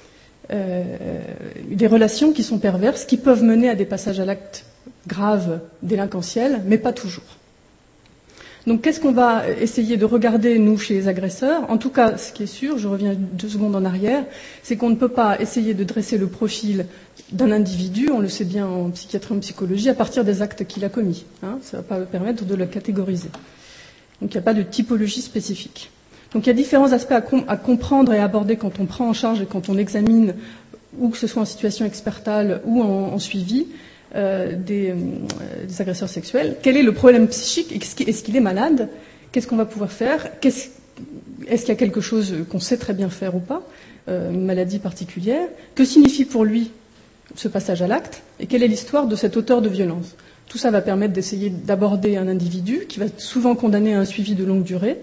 des relations qui sont perverses, qui peuvent mener à des passages à l'acte graves, délinquentiels, mais pas toujours. Donc qu'est-ce qu'on va essayer de regarder, nous, chez les agresseurs? En tout cas, ce qui est sûr, je reviens 2 secondes en arrière, c'est qu'on ne peut pas essayer de dresser le profil d'un individu, on le sait bien en psychiatrie, en psychologie, à partir des actes qu'il a commis. Hein, ça ne va pas permettre de le catégoriser. Donc il n'y a pas de typologie spécifique. Donc il y a différents aspects à comprendre et à aborder quand on prend en charge et quand on examine, ou que ce soit en situation expertale ou en suivi, des agresseurs sexuels. Quel est le problème psychique? Est-ce qu'il est malade? Qu'est-ce qu'on va pouvoir faire? Est-ce qu'il y a quelque chose qu'on sait très bien faire ou pas? Une maladie particulière? Que signifie pour lui ce passage à l'acte? Et quelle est l'histoire de cet auteur de violence? Tout ça va permettre d'essayer d'aborder un individu qui va être souvent condamné à un suivi de longue durée,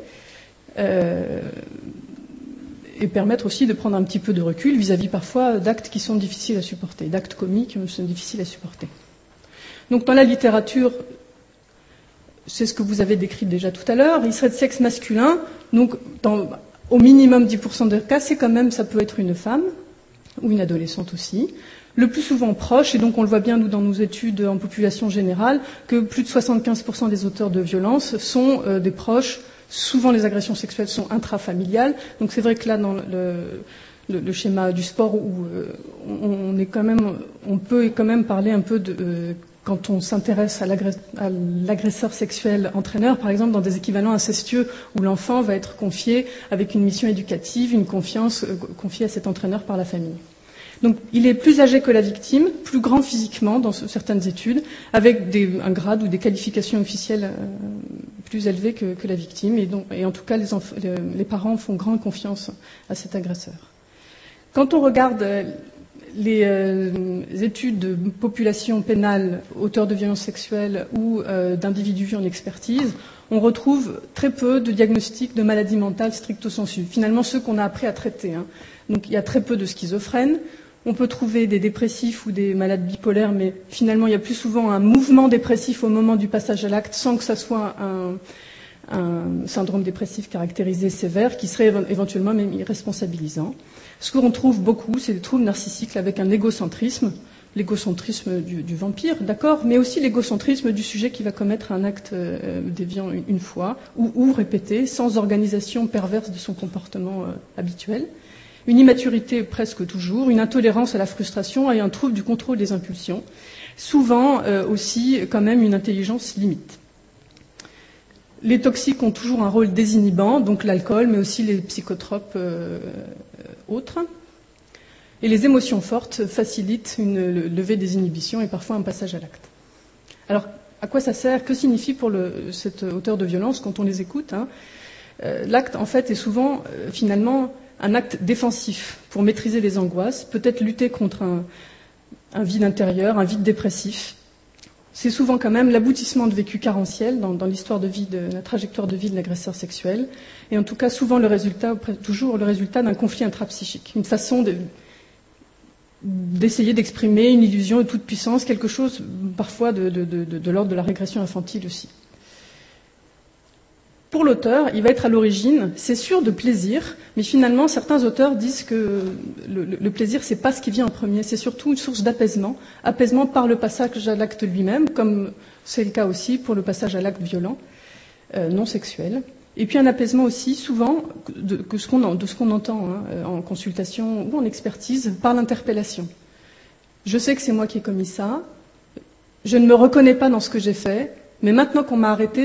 et permettre aussi de prendre un petit peu de recul vis-à-vis parfois d'actes qui sont difficiles à supporter, d'actes commis qui sont difficiles à supporter. Donc dans la littérature, c'est ce que vous avez décrit déjà tout à l'heure, il serait de sexe masculin, donc au minimum 10% des cas, ça peut être une femme, ou une adolescente aussi, le plus souvent proche, et donc on le voit bien nous dans nos études en population générale, que plus de 75% des auteurs de violences sont des proches. Souvent, les agressions sexuelles sont intrafamiliales. Donc, c'est vrai que là, dans le schéma du sport, où on peut quand même parler un peu de quand on s'intéresse à l'agresseur sexuel entraîneur, par exemple, dans des équivalents incestueux où l'enfant va être confié avec une mission éducative, une confiance confiée à cet entraîneur par la famille. Donc, il est plus âgé que la victime, plus grand physiquement dans certaines études, avec un grade ou des qualifications officielles plus élevées que la victime. Et en tout cas, les parents font grande confiance à cet agresseur. Quand on regarde les études de population pénale, auteurs de violences sexuelles ou d'individus en expertise, on retrouve très peu de diagnostics de maladies mentales stricto sensu. Finalement, ceux qu'on a appris à traiter. Hein. Donc, il y a très peu de schizophrènes. On peut trouver des dépressifs ou des malades bipolaires, mais finalement, il y a plus souvent un mouvement dépressif au moment du passage à l'acte, sans que ça soit un syndrome dépressif caractérisé sévère, qui serait éventuellement même irresponsabilisant. Ce qu'on trouve beaucoup, c'est des troubles narcissiques avec un égocentrisme, l'égocentrisme du vampire, d'accord, mais aussi l'égocentrisme du sujet qui va commettre un acte déviant une fois, ou répété, sans organisation perverse de son comportement habituel. Une immaturité presque toujours, une intolérance à la frustration et un trouble du contrôle des impulsions. Souvent aussi quand même une intelligence limite. Les toxiques ont toujours un rôle désinhibant, donc l'alcool, mais aussi les psychotropes autres. Et les émotions fortes facilitent une levée des inhibitions et parfois un passage à l'acte. Alors, à quoi ça sert? Que signifie pour cet auteur de violence quand on les écoute, hein? L'acte, en fait, est souvent, finalement, un acte défensif pour maîtriser les angoisses, peut-être lutter contre un vide intérieur, un vide dépressif. C'est souvent quand même l'aboutissement de vécus carentiels dans l'histoire de vie, la trajectoire de vie de l'agresseur sexuel, et en tout cas souvent toujours le résultat d'un conflit intrapsychique, une façon d'essayer d'exprimer une illusion de toute puissance, quelque chose parfois de l'ordre de la régression infantile aussi. Pour l'auteur, il va être à l'origine, c'est sûr, de plaisir, mais finalement, certains auteurs disent que le plaisir, c'est pas ce qui vient en premier, c'est surtout une source d'apaisement, apaisement par le passage à l'acte lui-même, comme c'est le cas aussi pour le passage à l'acte violent, non sexuel. Et puis un apaisement aussi, souvent, de ce qu'on entend en consultation ou en expertise, par l'interpellation. Je sais que c'est moi qui ai commis ça, je ne me reconnais pas dans ce que j'ai fait, mais maintenant qu'on m'a arrêté,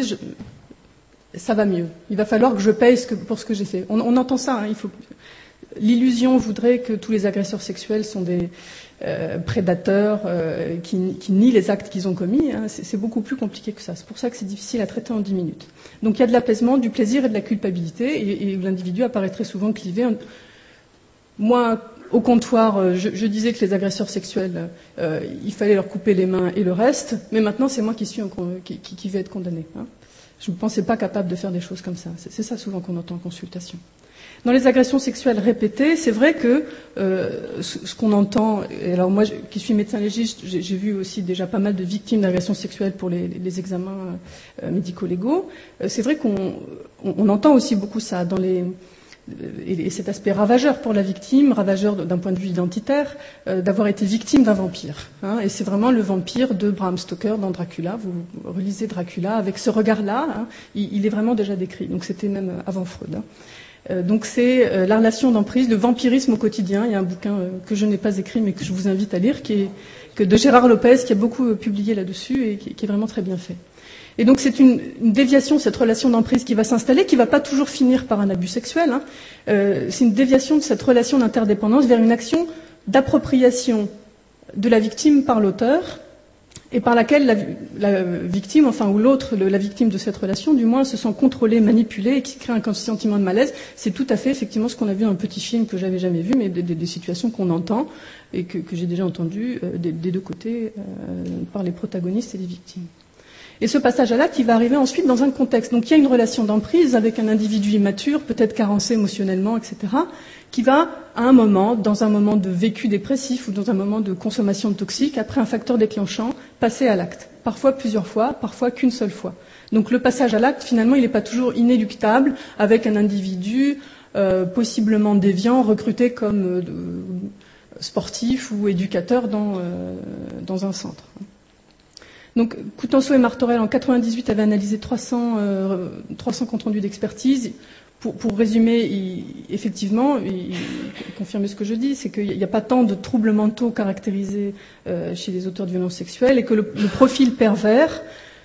ça va mieux. Il va falloir que je paye pour ce que j'ai fait. On entend ça. Hein, l'illusion voudrait que tous les agresseurs sexuels sont des prédateurs qui nient les actes qu'ils ont commis. Hein. C'est beaucoup plus compliqué que ça. C'est pour ça que c'est difficile à traiter en 10 minutes. Donc il y a de l'apaisement, du plaisir et de la culpabilité, et l'individu apparaît très souvent clivé. Moi, au comptoir, je disais que les agresseurs sexuels, il fallait leur couper les mains et le reste, mais maintenant c'est moi qui vais être condamné. Hein. Je ne me pensais pas capable de faire des choses comme ça. C'est ça souvent qu'on entend en consultation. Dans les agressions sexuelles répétées, c'est vrai que ce qu'on entend, et alors moi qui suis médecin légiste, j'ai vu aussi déjà pas mal de victimes d'agressions sexuelles pour les examens médico-légaux. C'est vrai qu'on entend aussi beaucoup ça dans et cet aspect ravageur pour la victime, ravageur d'un point de vue identitaire, d'avoir été victime d'un vampire. Hein, et c'est vraiment le vampire de Bram Stoker dans Dracula. Vous relisez Dracula avec ce regard-là, hein, il est vraiment déjà décrit. Donc c'était même avant Freud. Hein. Donc c'est la relation d'emprise, le vampirisme au quotidien. Il y a un bouquin que je n'ai pas écrit mais que je vous invite à lire, de Gérard Lopez, qui a beaucoup publié là-dessus et qui est vraiment très bien fait. Et donc c'est une déviation, cette relation d'emprise qui va s'installer, qui ne va pas toujours finir par un abus sexuel. Hein. C'est une déviation de cette relation d'interdépendance vers une action d'appropriation de la victime par l'auteur, et par laquelle la victime, enfin ou l'autre, la victime de cette relation, du moins, se sent contrôlée, manipulée, et qui crée un sentiment de malaise. C'est tout à fait effectivement ce qu'on a vu dans un petit film que j'avais jamais vu, mais des situations qu'on entend et que j'ai déjà entendues des deux côtés par les protagonistes et les victimes. Et ce passage à l'acte, il va arriver ensuite dans un contexte. Donc il y a une relation d'emprise avec un individu immature, peut-être carencé émotionnellement, etc., qui va, à un moment, dans un moment de vécu dépressif ou dans un moment de consommation de toxiques, après un facteur déclenchant, passer à l'acte. Parfois plusieurs fois, parfois qu'une seule fois. Donc le passage à l'acte, finalement, il n'est pas toujours inéluctable avec un individu possiblement déviant, recruté comme sportif ou éducateur dans un centre. Donc, Coutenceau et Martorell, en 98, avaient analysé 300 comptes rendus d'expertise. Pour résumer, effectivement, il confirme ce que je dis, c'est qu'il n'y a pas tant de troubles mentaux caractérisés chez les auteurs de violences sexuelles, et que le profil pervers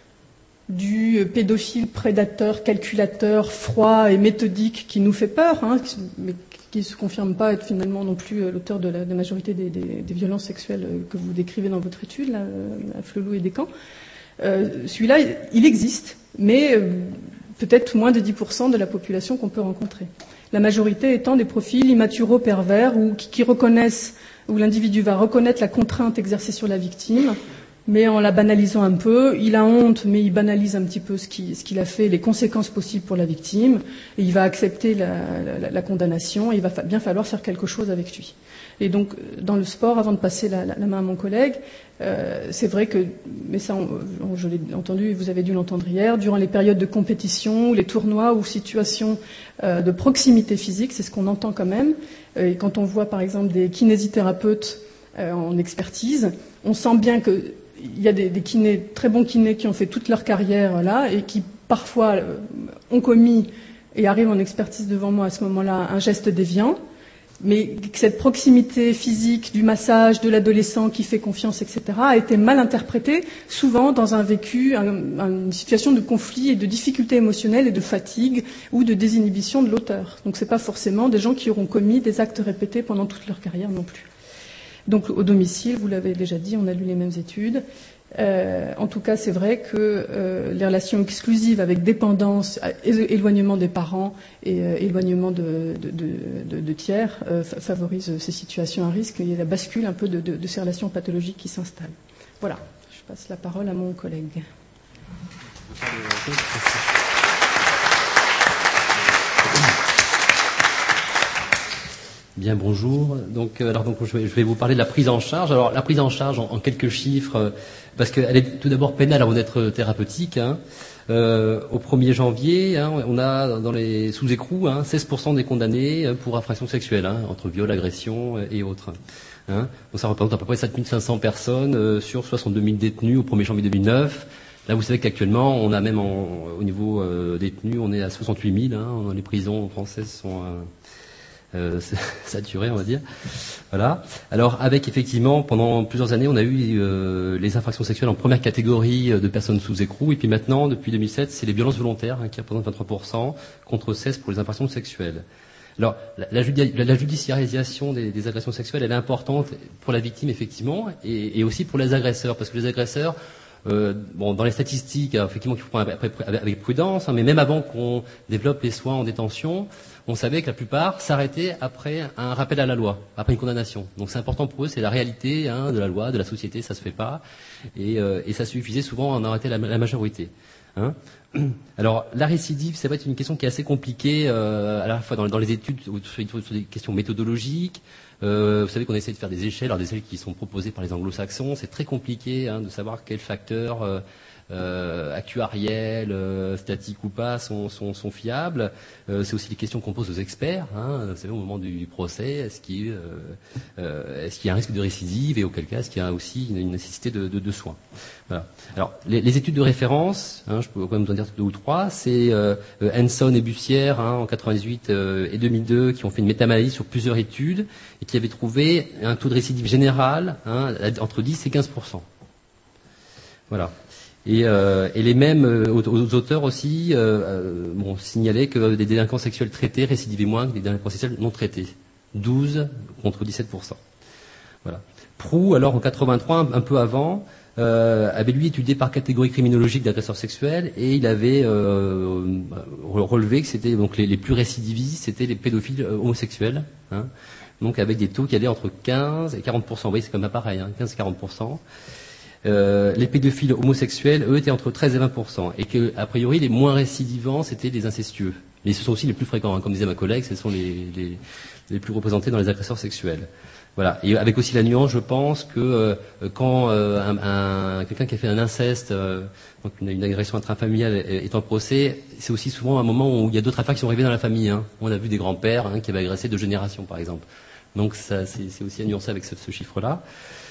du pédophile prédateur, calculateur, froid et méthodique qui nous fait peur, hein, mais qui ne se confirme pas être finalement non plus l'auteur de la majorité des violences sexuelles que vous décrivez dans votre étude, là, à Flelou et Descamps. Celui-là, il existe, mais peut-être moins de 10% de la population qu'on peut rencontrer. La majorité étant des profils immaturo-pervers ou qui reconnaissent, où l'individu va reconnaître la contrainte exercée sur la victime, mais en la banalisant un peu. Il a honte, mais il banalise un petit peu ce qu'il a fait, les conséquences possibles pour la victime, et il va accepter la condamnation, et il va bien falloir faire quelque chose avec lui. Et donc, dans le sport, avant de passer la main à mon collègue, c'est vrai que, mais ça, je l'ai entendu, vous avez dû l'entendre hier, durant les périodes de compétition, les tournois ou situations de proximité physique, c'est ce qu'on entend quand même. Et quand on voit, par exemple, des kinésithérapeutes en expertise, on sent bien qu'il y a des kinés, très bons kinés qui ont fait toute leur carrière là et qui, parfois, ont commis et arrivent en expertise devant moi à ce moment-là un geste déviant. Mais cette proximité physique du massage, de l'adolescent qui fait confiance, etc., a été mal interprétée, souvent dans un vécu, une situation de conflit et de difficulté émotionnelle et de fatigue ou de désinhibition de l'auteur. Donc c'est pas forcément des gens qui auront commis des actes répétés pendant toute leur carrière non plus. Donc au domicile, vous l'avez déjà dit, on a lu les mêmes études. En tout cas, c'est vrai que les relations exclusives avec dépendance, éloignement des parents et éloignement de tiers favorisent ces situations à risque et la bascule un peu de ces relations pathologiques qui s'installent. Voilà, je passe la parole à mon collègue. Bien, bonjour. Donc je vais vous parler de la prise en charge. Alors la prise en charge en quelques chiffres, parce qu'elle est tout d'abord pénale avant d'être thérapeutique. Au 1er janvier, on a dans les sous-écrous 16% des condamnés pour infractions sexuelles, entre viol, agression et autres. Donc ça représente à peu près 7500 personnes sur 62 000 détenus au 1er janvier 2009. Là, vous savez qu'actuellement, on a même au niveau détenus, on est à 68 000. Les prisons françaises sont saturé, on va dire. Voilà. Alors, avec effectivement, pendant plusieurs années, on a eu les infractions sexuelles en première catégorie de personnes sous écrou, et puis maintenant, depuis 2007, c'est les violences volontaires qui représentent 23%, contre 16% pour les infractions sexuelles. Alors, la judiciarisation des agressions sexuelles, elle est importante pour la victime, effectivement, et aussi pour les agresseurs, parce que les agresseurs, dans les statistiques, effectivement, qu'il faut prendre avec prudence, mais même avant qu'on développe les soins en détention, on savait que la plupart s'arrêtaient après un rappel à la loi, après une condamnation. Donc c'est important pour eux, c'est la réalité de la loi, de la société, ça se fait pas, et ça suffisait souvent à en arrêter la majorité. Alors la récidive, ça va être une question qui est assez compliquée à la fois dans les études sur des questions méthodologiques. Vous savez qu'on essaie de faire des échelles, alors des échelles qui sont proposées par les anglo-saxons. C'est très compliqué de savoir quels facteurs actuariels, statiques ou pas, sont fiables. C'est aussi des questions qu'on pose aux experts. Vous savez, au moment du procès, est-ce qu'il y a un risque de récidive, et auquel cas, est-ce qu'il y a aussi une nécessité de soins. Voilà. Alors, les études de référence, je peux quand même vous en dire 2 ou 3, c'est Henson et Bussière en 98 et 2002 qui ont fait une méta-analyse sur plusieurs études et qui avaient trouvé un taux de récidive général entre 10 et 15%. Voilà. Et les mêmes auteurs aussi signalaient que des délinquants sexuels traités récidivaient moins que des délinquants sexuels non traités. 12 contre 17%. Voilà. Proulx, alors en 83, un peu avant, avait lui étudié par catégorie criminologique d'agresseurs sexuels, et il avait relevé que c'était donc les plus récidivistes, c'était les pédophiles homosexuels, donc avec des taux qui allaient entre 15 et 40%. Vous voyez, c'est comme pas pareil, 15 et 40%. Les pédophiles homosexuels, eux, étaient entre 13 et 20%, et que, a priori, les moins récidivants, c'était les incestueux. Mais ce sont aussi les plus fréquents, comme disait ma collègue, ce sont les plus représentés dans les agresseurs sexuels. Voilà. Et avec aussi la nuance, je pense que quand quelqu'un qui a fait un inceste, donc une agression intrafamiliale est en procès, c'est aussi souvent un moment où il y a d'autres affaires qui sont arrivées dans la famille. On a vu des grands-pères qui avaient agressé 2 générations, par exemple. Donc ça, c'est aussi à nuancer avec ce chiffre-là.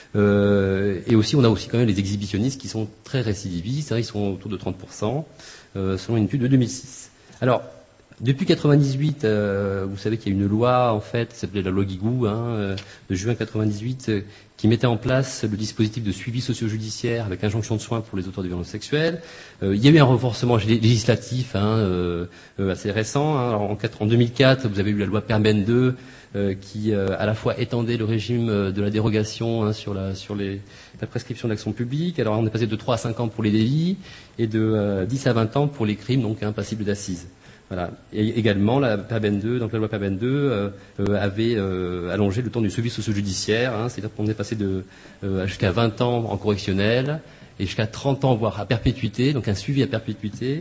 Et aussi, on a aussi quand même les exhibitionnistes qui sont très récidivistes, ils sont autour de 30%, selon une étude de 2006. Alors, depuis 98, vous savez qu'il y a une loi, en fait, qui s'appelait la loi Guigou, de juin 98, qui mettait en place le dispositif de suivi socio-judiciaire avec injonction de soins pour les auteurs de violences sexuelles. Il y a eu un renforcement législatif assez récent. Alors, en 2004, vous avez eu la loi Perben 2, qui à la fois étendait le régime de la dérogation sur la prescription de l'action publique. Alors on est passé de 3 à 5 ans pour les délits et de 10 à 20 ans pour les crimes, donc passibles d'assises. Voilà. Et également, la PABEN 2, donc la loi PABEN 2 avait allongé le temps du suivi socio-judiciaire, c'est-à-dire qu'on est passé jusqu'à 20 ans en correctionnel et jusqu'à 30 ans, voire à perpétuité, donc un suivi à perpétuité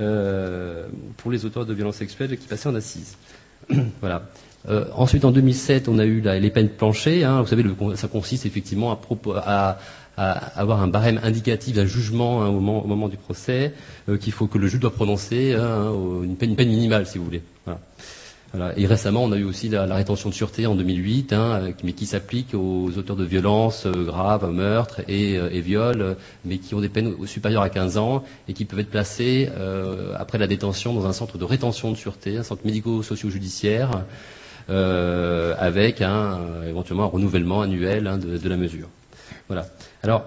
pour les auteurs de violences sexuelles qui passaient en assises. Voilà. Ensuite, en 2007, on a eu les peines planchées. Vous savez, ça consiste effectivement à avoir un barème indicatif d'un jugement au moment du procès, qu'il faut que le juge doit prononcer une peine minimale, si vous voulez. Voilà. Voilà. Et récemment, on a eu aussi la rétention de sûreté en 2008, mais qui s'applique aux auteurs de violences graves, meurtres et viols, mais qui ont des peines supérieures à 15 ans et qui peuvent être placés après la détention dans un centre de rétention de sûreté, un centre médico-socio-judiciaire, avec éventuellement un renouvellement annuel de la mesure. Voilà. Alors,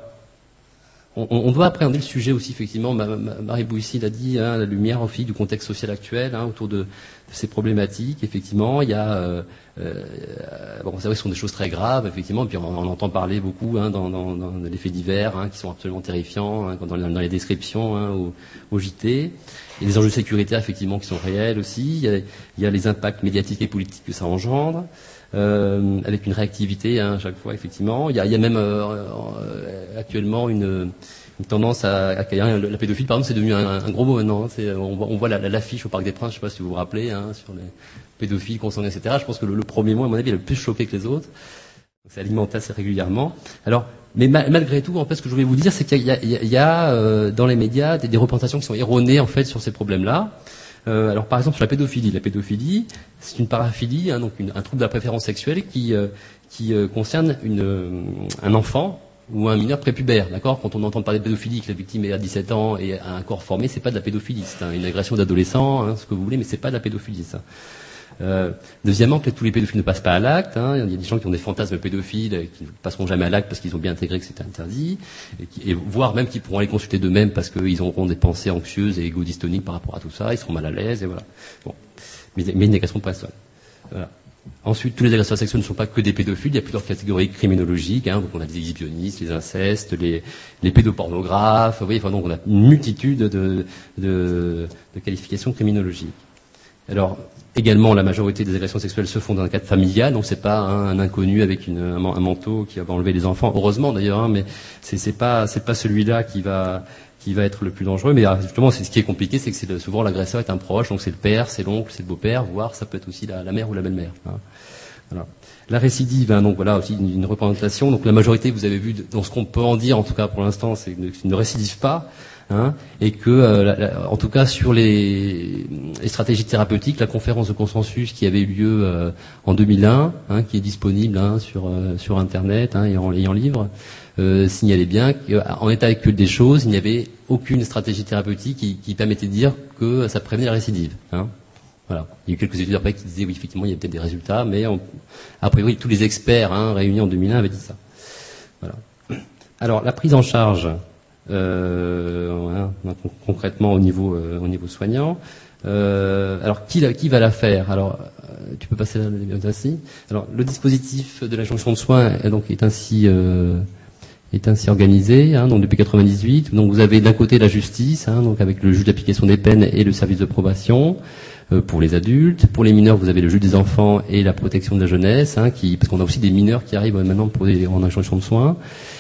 on doit appréhender le sujet aussi, effectivement. Marie Bouissy l'a dit, la lumière aussi du contexte social actuel autour de ces problématiques. Effectivement, il y a, bon, c'est vrai que ce sont des choses très graves, effectivement. Puis on entend parler beaucoup dans les faits divers, qui sont absolument terrifiants, dans les descriptions au JT. Il y a des enjeux sécuritaires, effectivement, qui sont réels aussi. Il y a les impacts médiatiques et politiques que ça engendre. Avec une réactivité à chaque fois, effectivement. Il y a même actuellement une tendance à accueillir la pédophilie. Par exemple, c'est devenu un gros mot maintenant. On voit l'affiche au Parc des Princes, je ne sais pas si vous vous rappelez, sur les pédophiles, consanguins, etc. Je pense que le premier mot, à mon avis, est le plus choqué que les autres. C'est alimenté assez régulièrement. Alors, mais malgré tout, en fait, ce que je voulais vous dire, c'est qu'il y a dans les médias des représentations qui sont erronées, en fait, sur ces problèmes-là. Alors par exemple sur la pédophilie, c'est une paraphilie, donc un trouble de la préférence sexuelle qui concerne un enfant ou un mineur prépubère, d'accord. Quand on entend parler de pédophilie, que la victime est à 17 ans et a un corps formé, c'est pas de la pédophilie, c'est une agression d'adolescent, ce que vous voulez, mais c'est pas de la pédophilie, ça. Deuxièmement, peut-être tous les pédophiles ne passent pas à l'acte. Il y a des gens qui ont des fantasmes pédophiles qui ne passeront jamais à l'acte parce qu'ils ont bien intégré que c'était interdit, et voire même qui pourront aller consulter d'eux-mêmes parce qu'ils auront des pensées anxieuses et égo-dystoniques par rapport à tout ça, ils seront mal à l'aise, et voilà. Bon. Mais une agression de personne. Voilà. Ensuite, tous les agresseurs sexuels ne sont pas que des pédophiles, il y a plusieurs catégories criminologiques, donc on a les exhibitionnistes, les incestes, les pédopornographes, vous voyez, donc on a une multitude de qualifications criminologiques. Alors, également, la majorité des agressions sexuelles se font dans un cadre familial, donc c'est pas un inconnu avec un manteau qui va enlever les enfants. Heureusement d'ailleurs, mais c'est pas celui-là qui va être le plus dangereux. Mais justement, ce qui est compliqué, c'est que souvent l'agresseur est un proche, donc c'est le père, c'est l'oncle, c'est le beau-père, voire ça peut être aussi la mère ou la belle-mère. Voilà. La récidive, donc voilà aussi une représentation. Donc la majorité, vous avez vu, dans ce qu'on peut en dire, en tout cas pour l'instant, c'est qu'ils ne récidivent pas. Et que, en tout cas, sur les stratégies thérapeutiques, la conférence de consensus qui avait eu lieu en 2001, qui est disponible sur Internet et en livre, signalait bien qu'en état actuel des choses, il n'y avait aucune stratégie thérapeutique qui permettait de dire que ça prévenait la récidive. Voilà. Il y a eu quelques études après qui disaient oui, effectivement, il y a peut-être des résultats, mais a priori, tous les experts réunis en 2001 avaient dit ça. Voilà. Alors, la prise en charge. Concrètement au niveau soignant. Alors qui va la faire? Alors tu peux passer là aussi. Alors le dispositif de la jonction de soins est ainsi organisé, donc depuis 98. Donc vous avez d'un côté la justice, donc avec le juge d'application des peines et le service de probation pour les adultes. Pour les mineurs, vous avez le juge des enfants et la protection de la jeunesse, parce qu'on a aussi des mineurs qui arrivent maintenant en injonction de soins.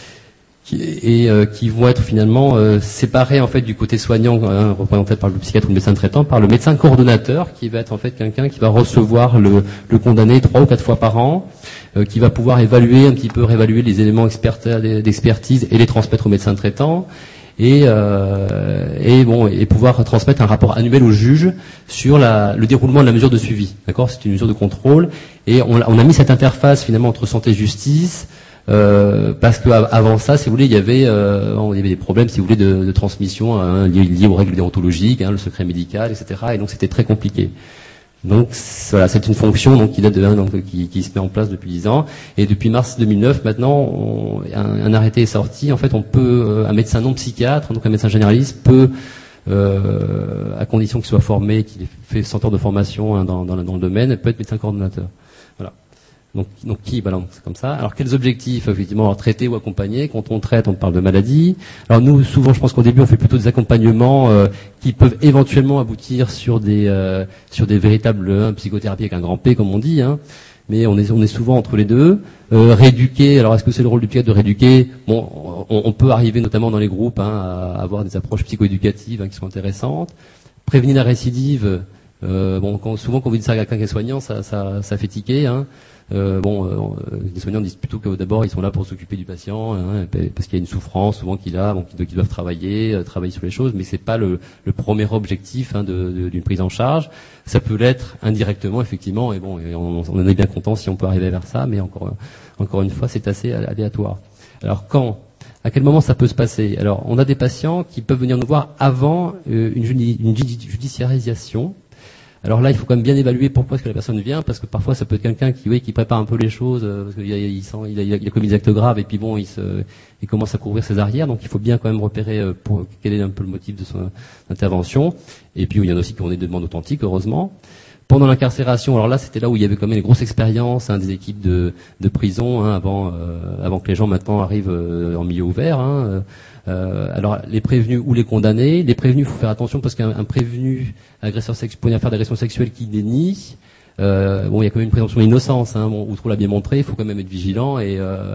Qui vont être finalement séparés en fait du côté soignant représenté par le psychiatre ou le médecin traitant, par le médecin coordonnateur qui va être en fait quelqu'un qui va recevoir le condamné 3 ou 4 fois par an, qui va pouvoir réévaluer les éléments d'expertise et les transmettre au médecin traitant et pouvoir transmettre un rapport annuel au juge sur le déroulement de la mesure de suivi. D'accord, c'est une mesure de contrôle et on a mis cette interface finalement entre santé et justice. Parce qu'avant ça, si vous voulez, il y avait des problèmes, si vous voulez, de transmission liés aux règles déontologiques, le secret médical, etc. Et donc c'était très compliqué. Donc voilà, c'est une fonction qui date qui se met en place depuis 10 ans. Et depuis mars 2009, maintenant, un arrêté est sorti. En fait, on peut un médecin non psychiatre, donc un médecin généraliste, peut à condition qu'il soit formé, qu'il ait fait 100 heures de formation dans le domaine, peut être médecin coordonnateur. Voilà. Donc qui, voilà, c'est comme ça. Alors quels objectifs, effectivement, alors, traiter ou accompagner. Quand on traite, on parle de maladie. Alors nous, souvent, je pense qu'au début, on fait plutôt des accompagnements qui peuvent éventuellement aboutir sur des véritables psychothérapies avec un grand P, comme on dit. Hein. Mais on est souvent entre les deux. Rééduquer. Alors est-ce que c'est le rôle du psychiatre de rééduquer? Bon, on peut arriver notamment dans les groupes à avoir des approches psychoéducatives qui sont intéressantes. Prévenir la récidive. Souvent quand vous dites ça à quelqu'un qui est soignant, ça fait tiquer. Hein. Les soignants disent plutôt que d'abord ils sont là pour s'occuper du patient, hein, parce qu'il y a une souffrance souvent qu'il a, donc ils doivent travailler sur les choses, mais c'est pas le premier objectif d'une prise en charge. Ça peut l'être indirectement effectivement, et on en est bien content si on peut arriver vers ça, mais encore une fois c'est assez aléatoire. Alors à quel moment ça peut se passer? Alors on a des patients qui peuvent venir nous voir avant une judiciarisation. Alors là, il faut quand même bien évaluer pourquoi est-ce que la personne vient, parce que parfois ça peut être quelqu'un qui prépare un peu les choses, parce qu'il a commis des actes graves et puis il commence à couvrir ses arrières, donc il faut bien quand même repérer quel est un peu le motif de son intervention. Et puis il y en a aussi qui ont des demandes authentiques, heureusement. Pendant l'incarcération, alors là c'était là où il y avait quand même une grosse expérience des équipes de prison avant que les gens maintenant arrivent en milieu ouvert. Alors les prévenus ou les condamnés. Les prévenus, il faut faire attention parce qu'un prévenu agresseur sexuel pour une affaire d'agression sexuelle qui dénie, il y a quand même une présomption d'innocence. Outreau l'a bien montré, il faut quand même être vigilant et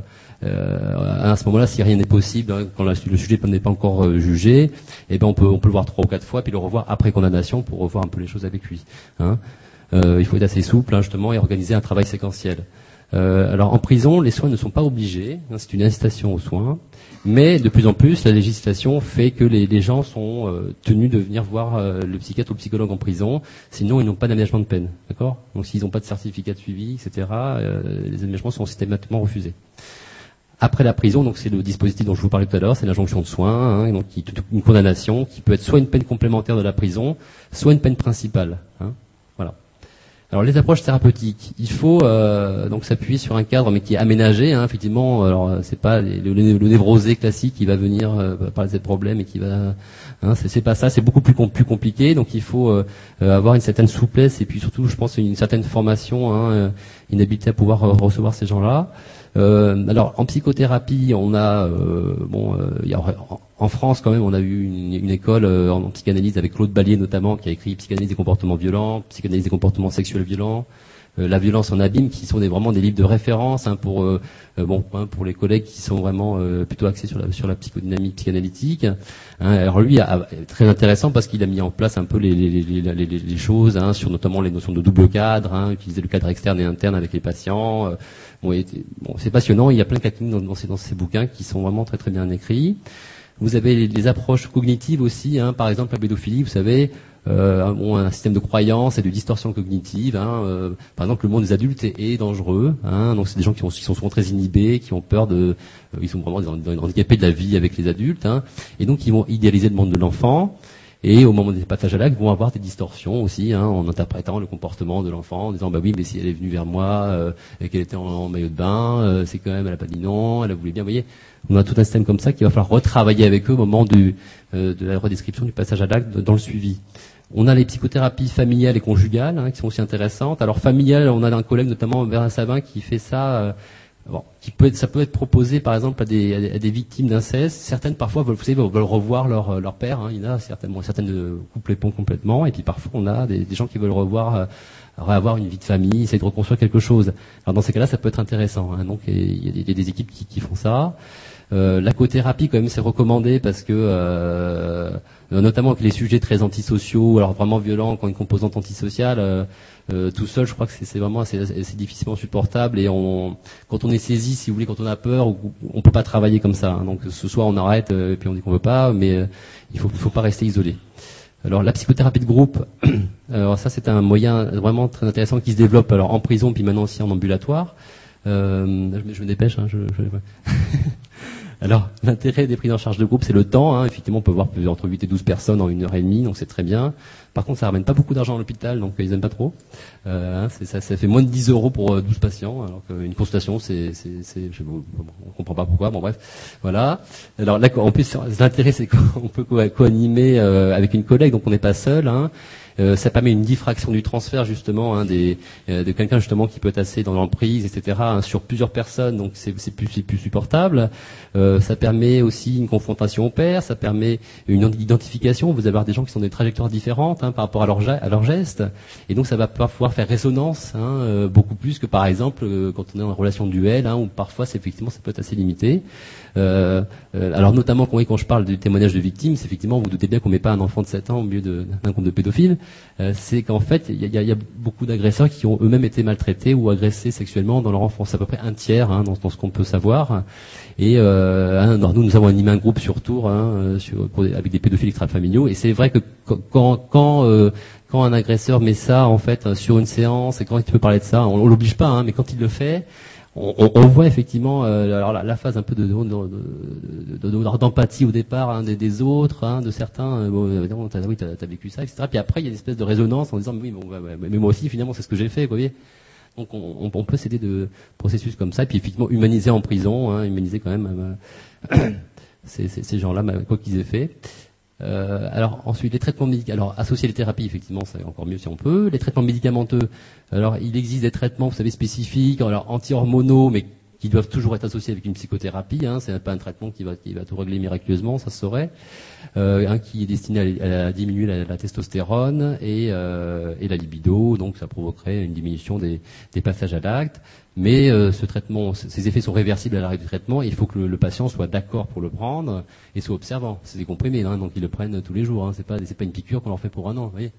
à ce moment-là, si rien n'est possible, quand le sujet n'est pas encore jugé, on peut le voir 3 ou 4 fois puis le revoir après condamnation pour revoir un peu les choses avec lui. Il faut être assez souple justement et organiser un travail séquentiel. Alors en prison, les soins ne sont pas obligés, c'est une incitation aux soins, mais de plus en plus, la législation fait que les gens sont tenus de venir voir le psychiatre ou le psychologue en prison, sinon ils n'ont pas d'aménagement de peine, d'accord? Donc s'ils n'ont pas de certificat de suivi, etc., les aménagements sont systématiquement refusés. Après la prison, donc c'est le dispositif dont je vous parlais tout à l'heure, c'est l'injonction de soins, donc une condamnation qui peut être soit une peine complémentaire de la prison, soit une peine principale. Voilà. Alors les approches thérapeutiques, il faut donc s'appuyer sur un cadre mais qui est aménagé, effectivement. Alors c'est pas le névrosé classique qui va venir parler de ces problèmes et qui va, c'est pas ça, c'est beaucoup plus compliqué. Donc il faut avoir une certaine souplesse et puis surtout, je pense, une certaine formation, une habilité à pouvoir recevoir ces gens-là. Alors en psychothérapie, on a en France quand même, on a eu une école en psychanalyse avec Claude Ballier notamment, qui a écrit Psychanalyse des comportements violents, Psychanalyse des comportements sexuels violents, La violence en abîme, qui sont vraiment des livres de référence pour les collègues qui sont vraiment plutôt axés sur la psychodynamique psychanalytique. Alors lui très intéressant parce qu'il a mis en place un peu les choses sur notamment les notions de double cadre, utiliser le cadre externe et interne avec les patients. C'est passionnant. Il y a plein de techniques dans ces bouquins qui sont vraiment très très bien écrits. Vous avez les approches cognitives aussi, par exemple la pédophilie, vous savez, un système de croyances et de distorsion cognitive. Par exemple, le monde des adultes est dangereux. Donc c'est des gens qui sont souvent très inhibés, qui ont peur ils sont vraiment des handicapés de la vie avec les adultes, et donc ils vont idéaliser le monde de l'enfant. Et au moment des passages à l'acte, vont avoir des distorsions aussi, en interprétant le comportement de l'enfant, en disant bah oui, mais si elle est venue vers moi et qu'elle était en maillot de bain, c'est quand même elle a pas dit non, elle a voulu bien. Vous voyez, on a tout un système comme ça qu'il va falloir retravailler avec eux au moment de la redescription du passage à l'acte dans le suivi. On a les psychothérapies familiales et conjugales qui sont aussi intéressantes. Alors familiales, on a un collègue notamment Bernard Savin qui fait ça. Ça peut être proposé par exemple à des victimes d'inceste. Certaines parfois veulent revoir leur père. Il y en a certaines couples les pont complètement, et puis parfois on a des gens qui veulent avoir une vie de famille, essayer de reconstruire quelque chose. Alors dans ces cas-là, ça peut être intéressant. Donc il y a des équipes qui font ça. L'acothérapie quand même c'est recommandé parce que notamment avec les sujets très antisociaux, alors vraiment violents, quand une composante antisociale, tout seul je crois que c'est vraiment assez difficilement supportable, et quand on est saisi, si vous voulez, quand on a peur, on peut pas travailler comme ça. Donc ce soir on arrête et puis on dit qu'on veut pas, mais il faut pas rester isolé. Alors la psychothérapie de groupe, alors ça c'est un moyen vraiment très intéressant qui se développe alors en prison puis maintenant aussi en ambulatoire. Je me dépêche. Alors, l'intérêt des prises en charge de groupe, c'est le temps. Effectivement, on peut voir entre 8 et 12 personnes en 1h30, donc c'est très bien. Par contre, ça ramène pas beaucoup d'argent à l'hôpital, donc ils aiment pas trop. Ça fait moins de 10 € pour 12 patients, alors qu'une consultation, on comprend pas pourquoi. Bon, bref, voilà. Alors là, en plus, l'intérêt, c'est qu'on peut co-animer avec une collègue, donc on n'est pas seul. Ça permet une diffraction du transfert justement de quelqu'un justement qui peut être assez dans l'emprise, etc. Sur plusieurs personnes, donc c'est plus supportable. Ça permet aussi une confrontation au pair, ça permet une identification. Vous allez avoir des gens qui sont des trajectoires différentes par rapport à leurs gestes, et donc ça va pouvoir faire résonance beaucoup plus que par exemple quand on est en relation de duel, où parfois ça peut être assez limité. Alors notamment quand je parle du témoignage de victimes, c'est effectivement, vous doutez bien qu'on met pas un enfant de 7 ans au milieu d'un groupe de pédophiles. C'est qu'en fait il y a beaucoup d'agresseurs qui ont eux-mêmes été maltraités ou agressés sexuellement dans leur enfance. C'est à peu près un tiers dans ce qu'on peut savoir. Et nous avons animé un groupe sur Tours avec des pédophiles extrafamiliaux. Et c'est vrai que quand un agresseur met ça en fait sur une séance, et quand il peut parler de ça, on l'oblige pas, mais quand il le fait, on voit effectivement alors la phase un peu d'empathie au départ des autres, de certains. T'as vécu ça, etc. Puis après il y a une espèce de résonance en disant mais moi aussi finalement c'est ce que j'ai fait, vous voyez. Donc on peut s'aider de processus comme ça, et puis effectivement humaniser en prison, humaniser quand même ces gens-là, quoi qu'ils aient fait. Alors ensuite les traitements médicaux, alors associer les thérapies, effectivement c'est encore mieux si on peut. Les traitements médicamenteux, alors il existe des traitements, vous savez, spécifiques, alors anti-hormonaux, mais qui doivent toujours être associés avec une psychothérapie, c'est pas un traitement qui va tout régler miraculeusement, ça se saurait. Qui est destiné à diminuer la testostérone et la libido, donc ça provoquerait une diminution des passages à l'acte. Mais ce traitement, ces effets sont réversibles à l'arrêt du traitement, et il faut que le patient soit d'accord pour le prendre et soit observant. C'est des comprimés, donc ils le prennent tous les jours. C'est pas une piqûre qu'on leur fait pour un an, vous voyez.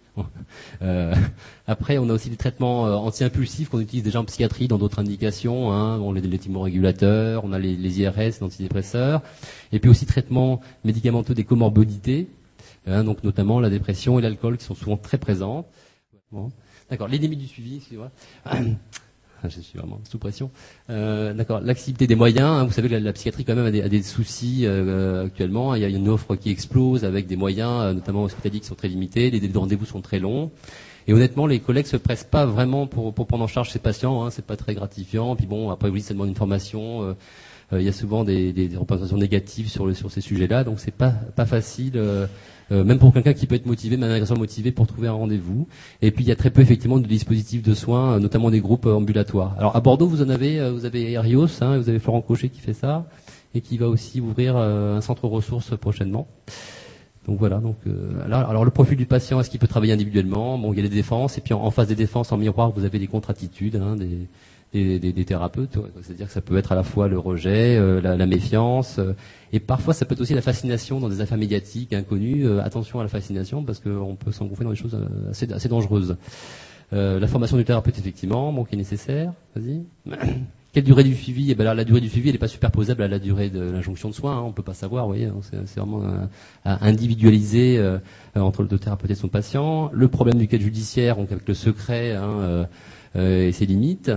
Après, on a aussi des traitements anti-impulsifs qu'on utilise déjà en psychiatrie dans d'autres indications. On a les thymorégulateurs, on a les IRS, les antidépresseurs, et puis aussi traitements médicamenteux des comorbidités, donc notamment la dépression et l'alcool qui sont souvent très présents. Bon. D'accord. Les limites du suivi, excusez-moi. Je suis vraiment sous pression. D'accord. L'accessibilité des moyens. Vous savez que la psychiatrie quand même a des soucis actuellement. Il y a une offre qui explose avec des moyens, notamment hospitaliers, qui sont très limités. Les délais de rendez-vous sont très longs. Et honnêtement, les collègues se pressent pas vraiment pour prendre en charge ces patients. C'est pas très gratifiant. Puis bon, après oui, ça demande une formation. Il y a souvent des représentations négatives sur ces sujets-là, donc c'est pas facile. Même pour quelqu'un qui peut être motivé, même un agresseur motivé pour trouver un rendez-vous. Et puis il y a très peu effectivement de dispositifs de soins, notamment des groupes ambulatoires. Alors à Bordeaux, vous avez Erios, vous avez Florent Cochet qui fait ça, et qui va aussi ouvrir un centre ressources prochainement. Donc voilà. Alors le profil du patient, est-ce qu'il peut travailler individuellement? Bon, il y a les défenses, et puis en face des défenses, en miroir, vous avez des contre-attitudes, des thérapeutes, c'est-à-dire que ça peut être à la fois le rejet, la méfiance, et parfois ça peut être aussi la fascination dans des affaires médiatiques inconnues. Attention à la fascination, parce qu'on peut s'engouffrer dans des choses assez dangereuses. La formation du thérapeute, effectivement, qui est nécessaire. Vas-y. Quelle durée du suivi? La durée du suivi, elle n'est pas superposable à la durée de l'injonction de soins. On peut pas savoir, vous voyez. C'est vraiment à individualiser entre le thérapeute et son patient. Le problème du cadre judiciaire, donc avec le secret et ses limites.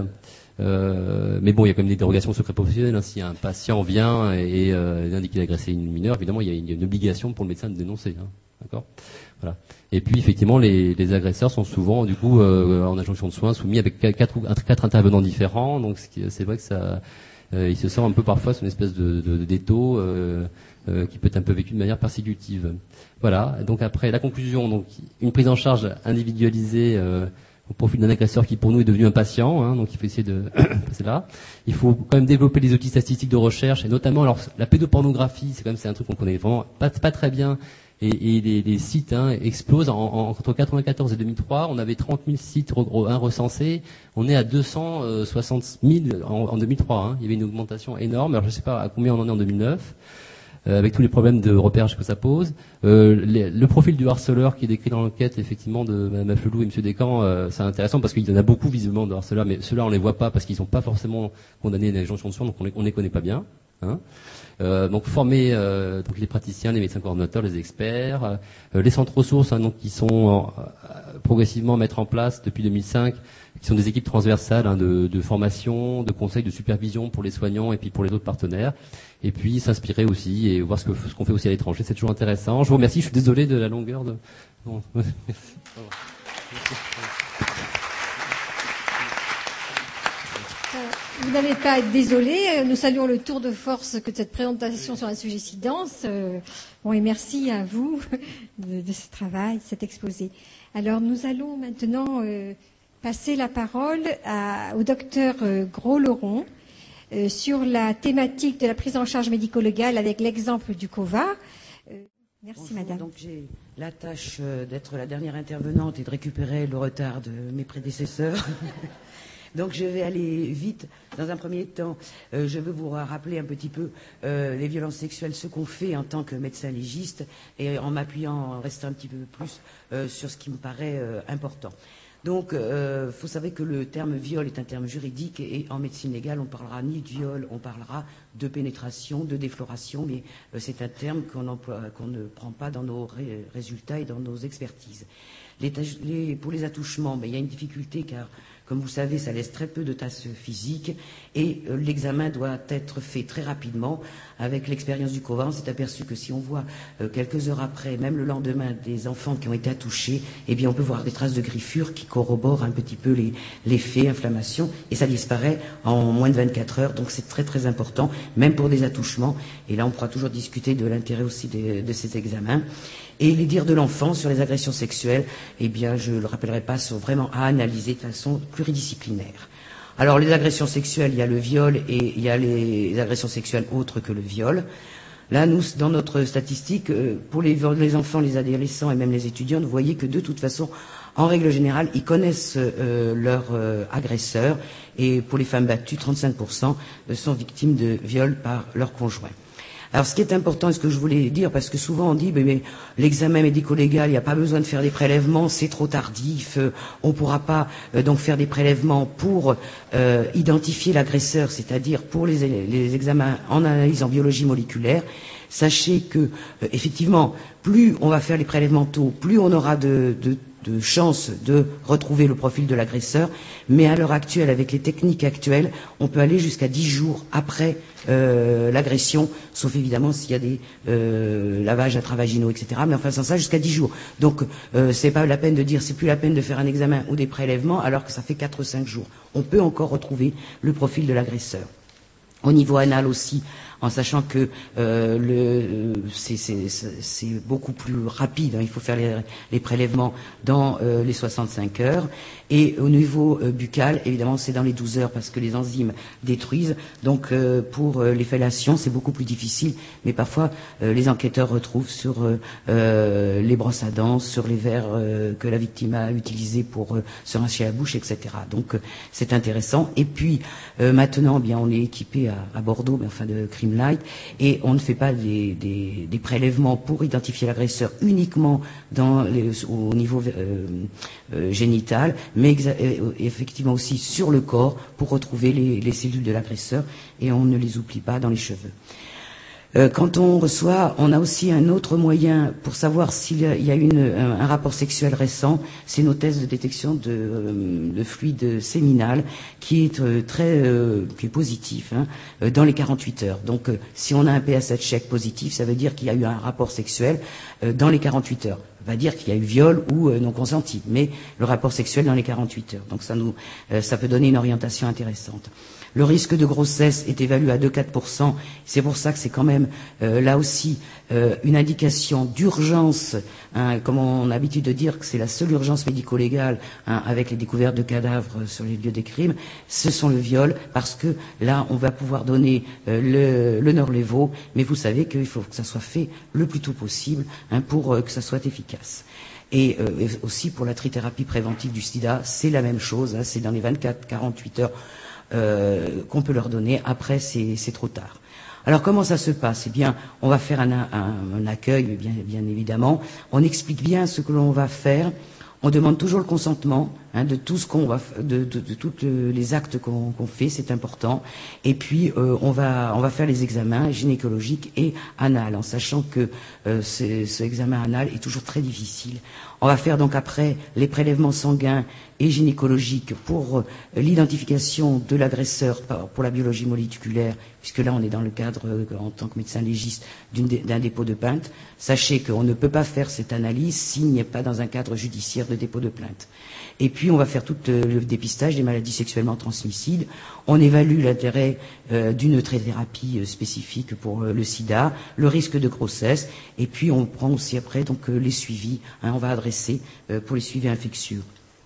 Mais bon, il y a quand même des dérogations au secret professionnel. Si un patient vient et indique qu'il a agressé une mineure, évidemment, il y a une obligation pour le médecin de dénoncer. D'accord. Voilà. Et puis effectivement, les agresseurs sont souvent, du coup, en injonction de soins, soumis avec quatre intervenants différents. Donc c'est vrai que ça, il se sent un peu parfois sur une espèce d'étau qui peut être un peu vécu de manière persécutive. Voilà. Donc après, la conclusion, donc une prise en charge individualisée au profil d'un agresseur qui pour nous est devenu un patient, donc il faut essayer de passer là. Il faut quand même développer les outils statistiques de recherche, et notamment alors la pédopornographie, c'est un truc qu'on connaît vraiment pas très bien, et les sites explosent. Entre 1994 et 2003, on avait 30 000 sites recensés, on est à 260 000 en 2003. Il y avait une augmentation énorme. Alors je ne sais pas à combien on en est en 2009. Avec tous les problèmes de repérage que ça pose. Le profil du harceleur qui est décrit dans l'enquête, effectivement, de Mme Afflelou et M. Descamps, c'est intéressant parce qu'il y en a beaucoup, visiblement, de harceleurs, mais ceux-là, on les voit pas parce qu'ils sont pas forcément condamnés à une injonction de soins, donc on les connaît pas bien. Donc former donc les praticiens, les médecins coordonnateurs, les experts, les centres ressources donc qui sont progressivement à mettre en place depuis 2005, qui sont des équipes transversales de formation, de conseil, de supervision pour les soignants et puis pour les autres partenaires. Et puis s'inspirer aussi et voir ce qu'on fait aussi à l'étranger. C'est toujours intéressant. Je vous remercie. Je suis désolé de la longueur de. Bon, merci. Vous n'avez pas à être désolé. Nous saluons le tour de force que de cette présentation sur un sujet si dense. Et merci à vous de ce travail, cet exposé. Alors nous allons maintenant passer la parole au docteur Gros-Laurent sur la thématique de la prise en charge médico-légale avec l'exemple du COVA. Merci. Bonjour, madame. Donc j'ai la tâche d'être la dernière intervenante et de récupérer le retard de mes prédécesseurs. Donc je vais aller vite. Dans un premier temps, je veux vous rappeler un petit peu les violences sexuelles, ce qu'on fait en tant que médecin légiste, et en m'appuyant, en restant un petit peu plus sur ce qui me paraît important. Donc, faut savoir que le terme viol est un terme juridique, et en médecine légale, on ne parlera ni de viol, on parlera de pénétration, de défloration, mais c'est un terme qu'on ne prend pas dans nos résultats et dans nos expertises. Pour les attouchements, il y a une difficulté car, comme vous savez, ça laisse très peu de traces physiques et l'examen doit être fait très rapidement. Avec l'expérience du COVA, on s'est aperçu que si on voit quelques heures après, même le lendemain, des enfants qui ont été attouchés, eh bien on peut voir des traces de griffures qui corroborent un petit peu l'effet, inflammation, et ça disparaît en moins de 24 heures. Donc c'est très très important, même pour des attouchements. Et là, on pourra toujours discuter de l'intérêt aussi de ces examens. Et les dires de l'enfant sur les agressions sexuelles, eh bien, je ne le rappellerai pas, sont vraiment à analyser de façon pluridisciplinaire. Alors, les agressions sexuelles, il y a le viol et il y a les agressions sexuelles autres que le viol. Là, nous, dans notre statistique, pour les enfants, les adolescents et même les étudiants, vous voyez que de toute façon, en règle générale, ils connaissent leur agresseur. Et pour les femmes battues, 35% sont victimes de viol par leur conjoint. Alors, ce qui est important, et ce que je voulais dire, parce que souvent on dit, mais l'examen médico-légal, il n'y a pas besoin de faire des prélèvements, c'est trop tardif, on ne pourra pas donc faire des prélèvements pour identifier l'agresseur, c'est-à-dire pour les examens en analyse en biologie moléculaire. Sachez que, effectivement, plus on va faire les prélèvements tôt, plus on aura de chances de retrouver le profil de l'agresseur, mais à l'heure actuelle, avec les techniques actuelles, on peut aller jusqu'à 10 jours après l'agression, sauf évidemment s'il y a des lavages intravaginaux, etc. Mais enfin, sans ça, jusqu'à 10 jours. Donc, c'est pas la peine de dire, c'est plus la peine de faire un examen ou des prélèvements, alors que ça fait 4 ou 5 jours. On peut encore retrouver le profil de l'agresseur. Au niveau anal aussi, en sachant que c'est beaucoup plus rapide, il faut faire les prélèvements dans les 65 heures. Et au niveau buccal, évidemment, c'est dans les 12 heures parce que les enzymes détruisent. Donc, pour les fellations, c'est beaucoup plus difficile. Mais parfois, les enquêteurs retrouvent sur les brosses à dents, sur les verres que la victime a utilisés pour se rincer la bouche, etc. Donc, c'est intéressant. Et puis, maintenant, bien, on est équipé à Bordeaux, mais enfin de Crime Light, et on ne fait pas des prélèvements pour identifier l'agresseur uniquement au niveau génital, mais effectivement aussi sur le corps pour retrouver les cellules de l'agresseur, et on ne les oublie pas dans les cheveux. Quand on reçoit, on a aussi un autre moyen pour savoir s'il y a un rapport sexuel récent, c'est nos tests de détection de fluide séminal qui est qui est positif dans les 48 heures. Donc si on a un PSA check positif, ça veut dire qu'il y a eu un rapport sexuel dans les 48 heures. Ça veut dire qu'il y a eu viol ou non consenti, mais le rapport sexuel dans les 48 heures. Donc ça peut donner une orientation intéressante. Le risque de grossesse est évalué à 2-4%. C'est pour ça que c'est quand même là aussi une indication d'urgence, comme on a l'habitude de dire que c'est la seule urgence médico-légale avec les découvertes de cadavres sur les lieux des crimes, ce sont le viol, parce que là on va pouvoir donner le Norlevo, mais vous savez qu'il faut que ça soit fait le plus tôt possible pour que ça soit efficace. Et aussi pour la trithérapie préventive du sida, c'est la même chose, c'est dans les 24-48 heures qu'on peut leur donner. Après, c'est trop tard. Alors, comment ça se passe? Eh bien, on va faire un accueil, bien évidemment. On explique bien ce que l'on va faire. On demande toujours le consentement de tout ce qu'on va, de tous les actes qu'on fait, c'est important. Et puis on va faire les examens gynécologiques et anal, en sachant que ce examen anal est toujours très difficile. On va faire donc après les prélèvements sanguins et gynécologiques pour l'identification de l'agresseur pour la biologie moléculaire, puisque là on est dans le cadre en tant que médecin légiste d'un dépôt de plainte. Sachez qu'on ne peut pas faire cette analyse s'il n'y est pas dans un cadre judiciaire de dépôt de plainte. Et puis on va faire tout le dépistage des maladies sexuellement transmissibles. On évalue l'intérêt d'une thérapie spécifique pour le sida, le risque de grossesse, et puis on prend aussi après donc les suivis, on va adresser pour les suivis infectieux.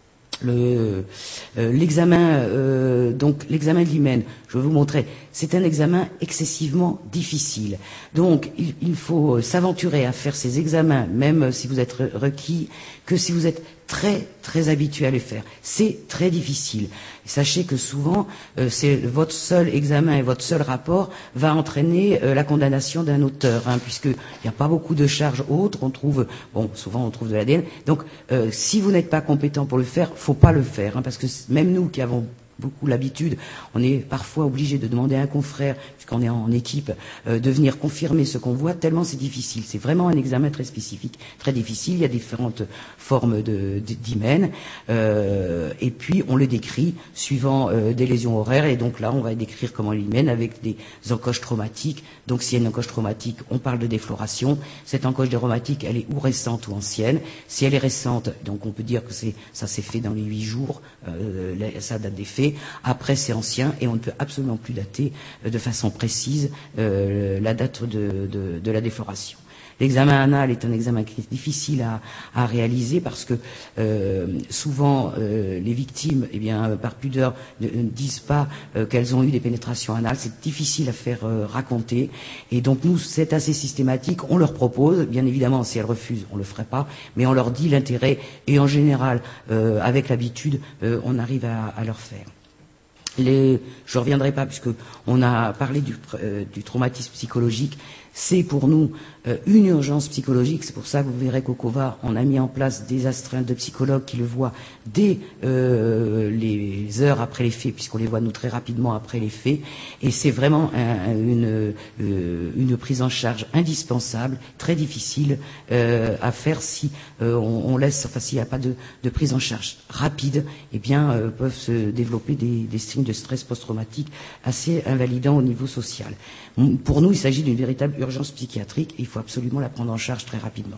L'examen de l'hymen, je vais vous montrer, c'est un examen excessivement difficile. Donc il faut s'aventurer à faire ces examens, même si vous êtes requis, que si vous êtes très très habitué à les faire. C'est très difficile. Sachez que souvent, c'est votre seul examen et votre seul rapport va entraîner la condamnation d'un auteur, puisqu'il n'y a pas beaucoup de charges autres. Souvent on trouve de l'ADN. Donc, si vous n'êtes pas compétent pour le faire, faut pas le faire, parce que même nous qui avons beaucoup l'habitude, on est parfois obligé de demander à un confrère, puisqu'on est en équipe, de venir confirmer ce qu'on voit, tellement c'est difficile. C'est vraiment un examen très spécifique, très difficile. Il y a différentes formes d'hymen, et puis on le décrit suivant des lésions horaires, et donc là on va décrire comment l'hymen avec des encoches traumatiques. Donc s'il y a une encoche traumatique, on parle de défloration. Cette encoche traumatique, elle est ou récente ou ancienne. Si elle est récente, donc on peut dire que ça s'est fait dans les 8 jours, ça date des faits. Après, c'est ancien et on ne peut absolument plus dater de façon précise la date de la défloration. L'examen anal est un examen qui est difficile à réaliser parce que souvent les victimes, par pudeur, ne disent pas qu'elles ont eu des pénétrations anales. C'est difficile à faire raconter. Et donc nous, c'est assez systématique. On leur propose, bien évidemment, si elles refusent, on le ferait pas, mais on leur dit l'intérêt et en général, avec l'habitude, on arrive à leur faire. Je reviendrai pas puisque on a parlé du traumatisme psychologique. C'est pour nous une urgence psychologique. C'est pour ça que vous verrez qu'au COVA, on a mis en place des astreintes de psychologues qui le voient dès les heures après les faits, puisqu'on les voit nous très rapidement après les faits. Et c'est vraiment une prise en charge indispensable, très difficile à faire si on laisse, s'il n'y a pas de prise en charge rapide, peuvent se développer des signes de stress post-traumatique assez invalidants au niveau social. Pour nous, il s'agit d'une véritable urgence psychiatrique et il faut absolument la prendre en charge très rapidement.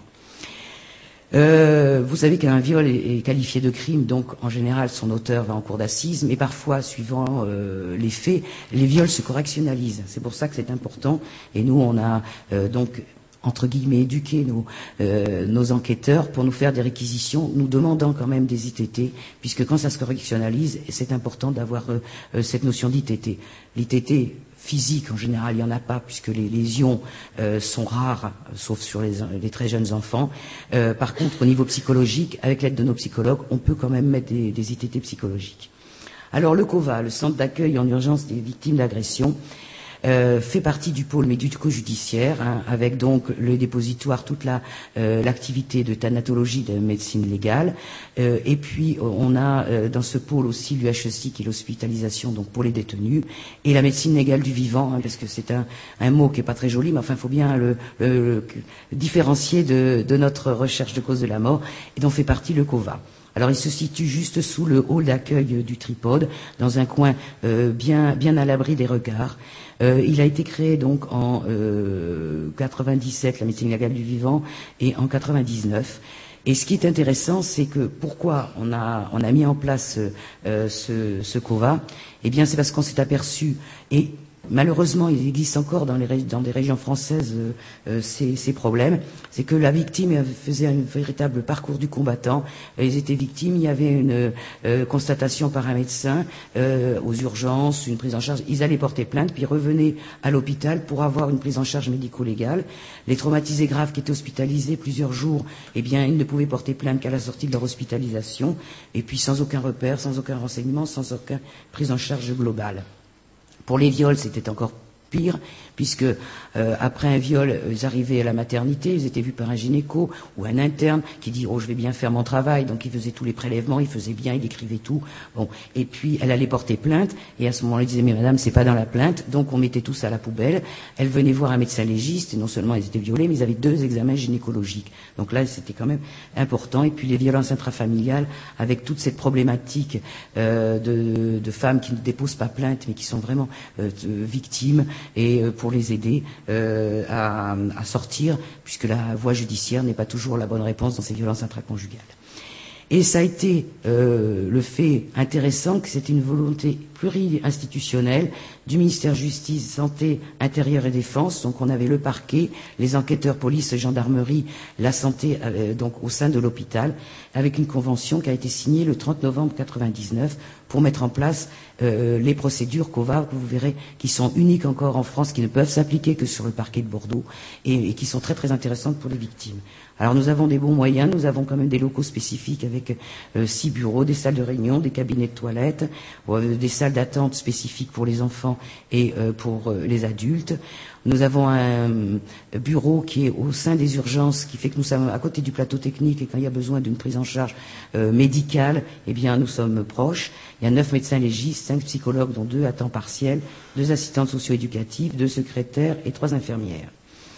Vous savez qu'un viol est qualifié de crime, donc en général son auteur va en cour d'assises, mais parfois, suivant les faits, les viols se correctionnalisent. C'est pour ça que c'est important. Et nous, on a donc entre guillemets éduqué nos enquêteurs pour nous faire des réquisitions, nous demandant quand même des ITT, puisque quand ça se correctionnalise, c'est important d'avoir cette notion d'ITT. L'ITT physique, en général, il n'y en a pas, puisque les lésions sont rares, sauf sur les très jeunes enfants. Par contre, au niveau psychologique, avec l'aide de nos psychologues, on peut quand même mettre des ITT psychologiques. Alors, le COVA, le centre d'accueil en urgence des victimes d'agression, fait partie du pôle médico-judiciaire, avec donc le dépositoire, toute l'activité de thanatologie, de médecine légale, et puis on a dans ce pôle aussi l'UHEC qui est l'hospitalisation donc pour les détenus, et la médecine légale du vivant, parce que c'est un mot qui est pas très joli, mais enfin il faut bien le différencier de notre recherche de cause de la mort, et dont fait partie le COVA. Alors il se situe juste sous le hall d'accueil du Tripode, dans un coin bien à l'abri des regards. Il a été créé donc en 97, la médecine légale du vivant, et en 99. Et ce qui est intéressant, c'est que pourquoi on a mis en place ce COVA, c'est parce qu'on s'est aperçu, et malheureusement, il existe encore dans des régions françaises ces problèmes. C'est que la victime faisait un véritable parcours du combattant. Ils étaient victimes, il y avait une constatation par un médecin aux urgences, une prise en charge. Ils allaient porter plainte, puis revenaient à l'hôpital pour avoir une prise en charge médico-légale. Les traumatisés graves qui étaient hospitalisés plusieurs jours, ils ne pouvaient porter plainte qu'à la sortie de leur hospitalisation, et puis sans aucun repère, sans aucun renseignement, sans aucune prise en charge globale. Pour les viols, c'était encore pire, puisque après un viol, ils arrivaient à la maternité, ils étaient vus par un gynéco ou un interne qui dit « Oh, je vais bien faire mon travail », donc il faisait tous les prélèvements, il faisait bien, il écrivait tout. Bon, et puis elle allait porter plainte, et à ce moment-là, il disait « Mais madame, c'est pas dans la plainte », donc on mettait tous à la poubelle. Elle venait voir un médecin légiste, et non seulement ils étaient violés, mais ils avaient 2 examens gynécologiques. Donc là, c'était quand même important. Et puis les violences intrafamiliales, avec toute cette problématique de femmes qui ne déposent pas plainte, mais qui sont vraiment victimes, et pour les aider à sortir, puisque la voie judiciaire n'est pas toujours la bonne réponse dans ces violences intraconjugales. Et ça a été le fait intéressant que c'était une volonté pluri-institutionnelle du ministère Justice, Santé, Intérieur et Défense. Donc on avait le parquet, les enquêteurs police et gendarmerie, la santé donc au sein de l'hôpital, avec une convention qui a été signée le 30 novembre 1999 pour mettre en place les procédures COVA, que vous verrez, qui sont uniques encore en France, qui ne peuvent s'appliquer que sur le parquet de Bordeaux et qui sont très très intéressantes pour les victimes. Alors nous avons des bons moyens, nous avons quand même des locaux spécifiques avec 6 bureaux, des salles de réunion, des cabinets de toilettes, des salles d'attente spécifiques pour les enfants et pour les adultes. Nous avons un bureau qui est au sein des urgences, qui fait que nous sommes à côté du plateau technique et quand il y a besoin d'une prise en charge médicale, eh bien nous sommes proches. Il y a 9 médecins légistes, 5 psychologues, dont 2 à temps partiel, 2 assistantes socio-éducatives, 2 secrétaires et 3 infirmières.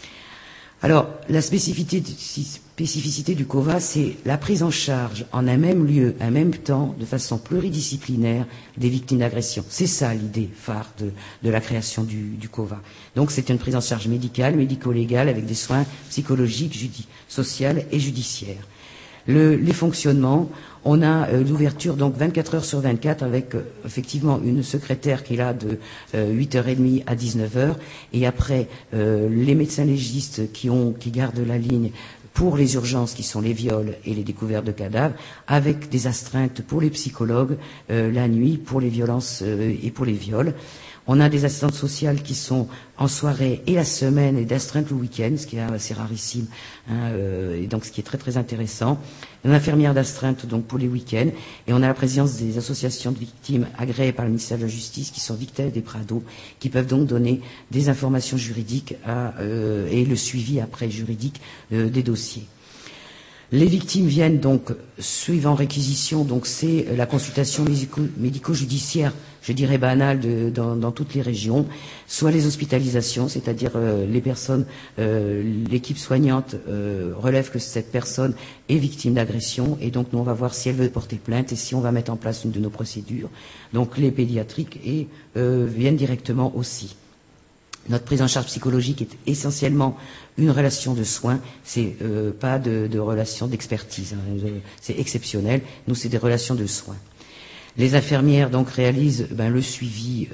Alors, la spécificité du COVA, c'est la prise en charge en un même lieu, en même temps, de façon pluridisciplinaire, des victimes d'agression. C'est ça l'idée phare de la création du COVA. Donc, c'est une prise en charge médicale, médico-légale, avec des soins psychologiques, sociaux et judiciaires. Les fonctionnements, on a l'ouverture donc 24 heures sur 24 avec effectivement une secrétaire qui est là de 8h30 à 19h et après les médecins légistes qui gardent la ligne pour les urgences qui sont les viols et les découvertes de cadavres, avec des astreintes pour les psychologues la nuit pour les violences et pour les viols. On a des assistantes sociales qui sont en soirée et la semaine et d'astreinte le week-end, ce qui est assez rarissime, et donc ce qui est très très intéressant. Une infirmière d'astreinte donc pour les week-ends, et on a la présidence des associations de victimes agréées par le ministère de la Justice qui sont Victel et Prado, qui peuvent donc donner des informations juridiques et le suivi après juridique des dossiers. Les victimes viennent donc suivant réquisition, donc c'est la consultation médico-judiciaire, je dirais banale, dans toutes les régions, soit les hospitalisations, c'est-à-dire les personnes, l'équipe soignante relève que cette personne est victime d'agression et donc nous on va voir si elle veut porter plainte et si on va mettre en place une de nos procédures. Donc les pédiatriques viennent directement aussi. Notre prise en charge psychologique est essentiellement une relation de soins, c'est pas de relation d'expertise, c'est exceptionnel. Nous, c'est des relations de soins. Les infirmières donc réalisent le suivi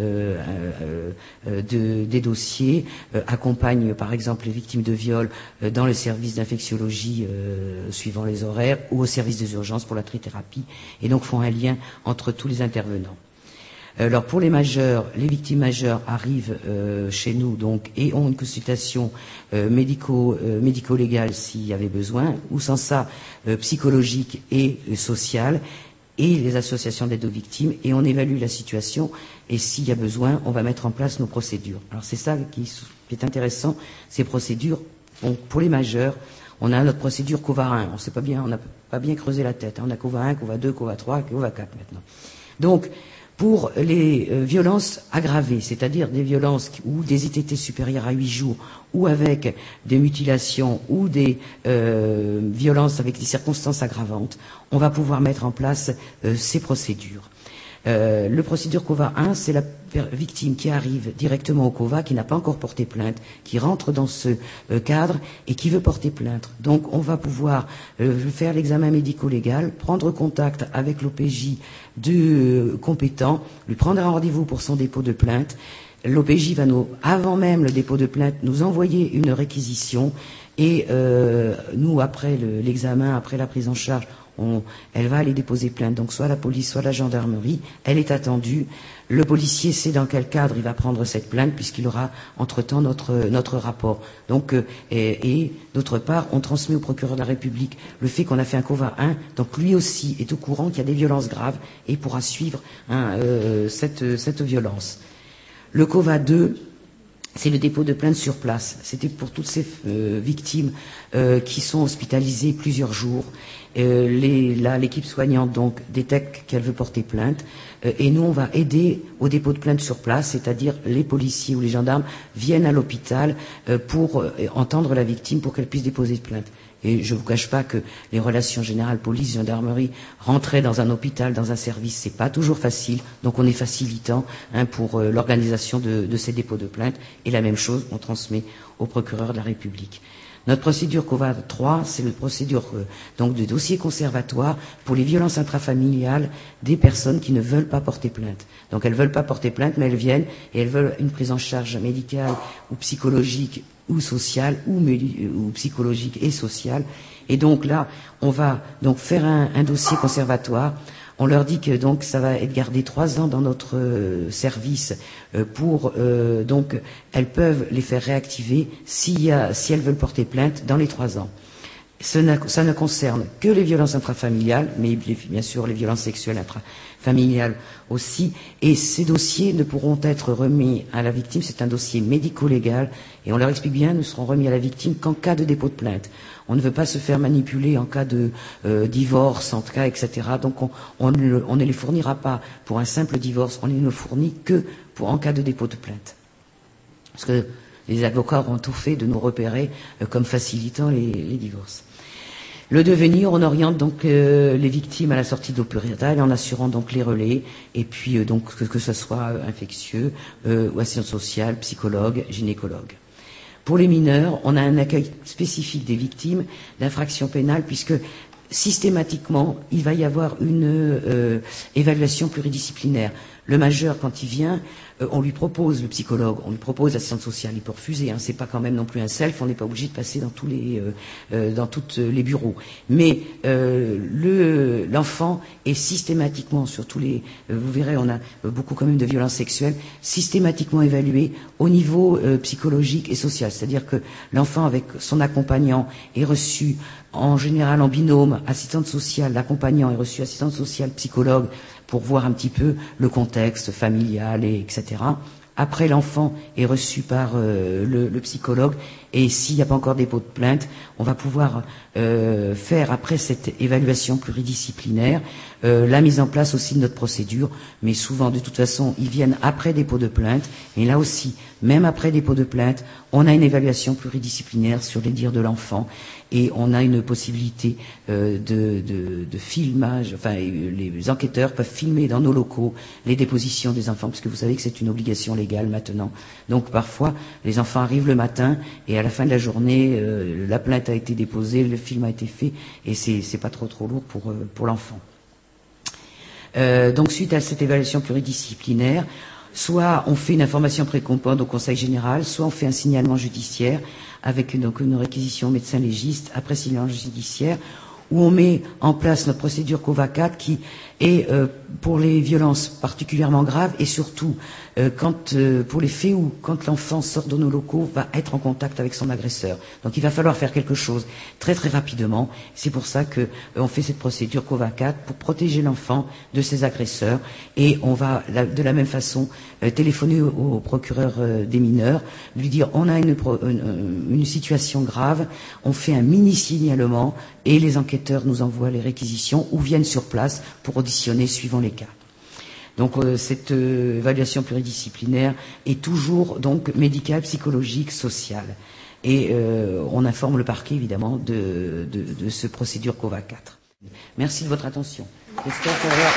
des dossiers, accompagnent par exemple les victimes de viol dans le service d'infectiologie suivant les horaires ou au service des urgences pour la trithérapie et donc font un lien entre tous les intervenants. Alors pour les majeurs, les victimes majeures arrivent chez nous donc et ont une consultation médico-légale s'il y avait besoin, ou sans ça psychologique et sociale, et les associations d'aide aux victimes, et on évalue la situation et s'il y a besoin, on va mettre en place nos procédures. Alors c'est ça qui est intéressant, ces procédures. Donc pour les majeurs, on a notre procédure COVA 1, on n'a pas bien creusé la tête, on a COVA 1, COVA 2, COVA 3, COVA 4 maintenant. Donc pour les violences aggravées, c'est-à-dire des violences ou des ITT supérieures à 8 jours, ou avec des mutilations, ou des violences avec des circonstances aggravantes, on va pouvoir mettre en place ces procédures. Le procédure COVA 1, c'est la victime qui arrive directement au COVA, qui n'a pas encore porté plainte, qui rentre dans ce cadre et qui veut porter plainte. Donc on va pouvoir faire l'examen médico-légal, prendre contact avec l'OPJ compétent, lui prendre un rendez-vous pour son dépôt de plainte. L'OPJ va avant même le dépôt de plainte, nous envoyer une réquisition et nous, après l'examen, après la prise en charge, elle va aller déposer plainte, donc soit la police, soit la gendarmerie, elle est attendue. Le policier sait dans quel cadre il va prendre cette plainte puisqu'il aura entre-temps notre rapport. Donc, et d'autre part, on transmet au procureur de la République le fait qu'on a fait un COVA 1, donc lui aussi est au courant qu'il y a des violences graves et pourra suivre cette violence. Le COVA 2, c'est le dépôt de plainte sur place. C'était pour toutes ces victimes qui sont hospitalisées plusieurs jours. L'équipe soignante donc détecte qu'elle veut porter plainte et nous on va aider au dépôt de plainte sur place, c'est-à-dire les policiers ou les gendarmes viennent à l'hôpital pour entendre la victime pour qu'elle puisse déposer plainte. Et je ne vous cache pas que les relations générales police-gendarmerie, rentrer dans un hôpital, dans un service, c'est pas toujours facile. Donc on est facilitant pour l'organisation de ces dépôts de plainte. Et la même chose, on transmet au procureur de la République. Notre procédure COVA 3, c'est la procédure donc de dossier conservatoire pour les violences intrafamiliales des personnes qui ne veulent pas porter plainte. Donc elles ne veulent pas porter plainte, mais elles viennent et elles veulent une prise en charge médicale ou psychologique ou sociale ou psychologique et sociale. Et donc là, on va donc faire un dossier conservatoire. On leur dit que donc ça va être gardé 3 ans dans notre service donc elles peuvent les faire réactiver si elles veulent porter plainte dans les 3 ans. Ça ne concerne que les violences intrafamiliales, mais bien sûr les violences sexuelles intrafamiliales aussi. Et ces dossiers ne pourront être remis à la victime. C'est un dossier médico-légal. Et on leur explique bien, ne seront remis à la victime qu'en cas de dépôt de plainte. On ne veut pas se faire manipuler en cas de divorce, en cas, etc. Donc on ne les fournira pas pour un simple divorce. On ne les fournit que en cas de dépôt de plainte. Parce que les avocats ont tout fait de nous repérer comme facilitant les divorces. Le devenir, on oriente donc les victimes à la sortie de l'hôpital en assurant donc les relais et puis donc que ce soit infectieux ou assistante sociale, psychologue, gynécologue. Pour les mineurs, on a un accueil spécifique des victimes d'infractions pénales puisque systématiquement, il va y avoir une évaluation pluridisciplinaire. Le majeur, quand il vient, on lui propose le psychologue, on lui propose l'assistante sociale. Il peut refuser, hein, c'est pas quand même non plus un self, on n'est pas obligé de passer dans tous les bureaux. Mais l'enfant est systématiquement, sur tous les, vous verrez, on a beaucoup quand même de violences sexuelles, systématiquement évalué au niveau psychologique et social. C'est-à-dire que l'enfant avec son accompagnant est reçu en général en binôme, assistante sociale, l'accompagnant est reçu assistante sociale, psychologue, pour voir un petit peu le contexte familial, etc. Après, l'enfant est reçu par le psychologue et s'il n'y a pas encore dépôt de plainte, on va pouvoir faire, après cette évaluation pluridisciplinaire, la mise en place aussi de notre procédure. Mais souvent, de toute façon, ils viennent après dépôt de plainte. Et là aussi, même après dépôt de plainte, on a une évaluation pluridisciplinaire sur les dires de l'enfant et on a une possibilité de filmage. Enfin, les enquêteurs peuvent filmer dans nos locaux les dépositions des enfants, parce que vous savez que c'est une obligation légale maintenant. Donc parfois, les enfants arrivent le matin et à la fin de la journée, la plainte a été déposée, le film a été fait et c'est pas trop lourd pour l'enfant. Donc suite à cette évaluation pluridisciplinaire, soit on fait une information précompte au Conseil général, soit on fait un signalement judiciaire avec une réquisition au médecin légiste après signalement judiciaire, où on met en place notre procédure COVA 4 qui est pour les violences particulièrement graves et surtout pour les faits où quand l'enfant sort de nos locaux va être en contact avec son agresseur. Donc il va falloir faire quelque chose très très rapidement. C'est pour ça que on fait cette procédure COVA 4 pour protéger l'enfant de ses agresseurs et on va de la même façon téléphoner au procureur des mineurs, lui dire on a une situation grave, on fait un mini signalement et les enquêteurs nous envoient les réquisitions ou viennent sur place pour auditionner suivant les cas. Donc cette évaluation pluridisciplinaire est toujours donc médicale, psychologique, sociale. Et on informe le parquet évidemment de ce procédure COVA 4. Merci de votre attention. J'espère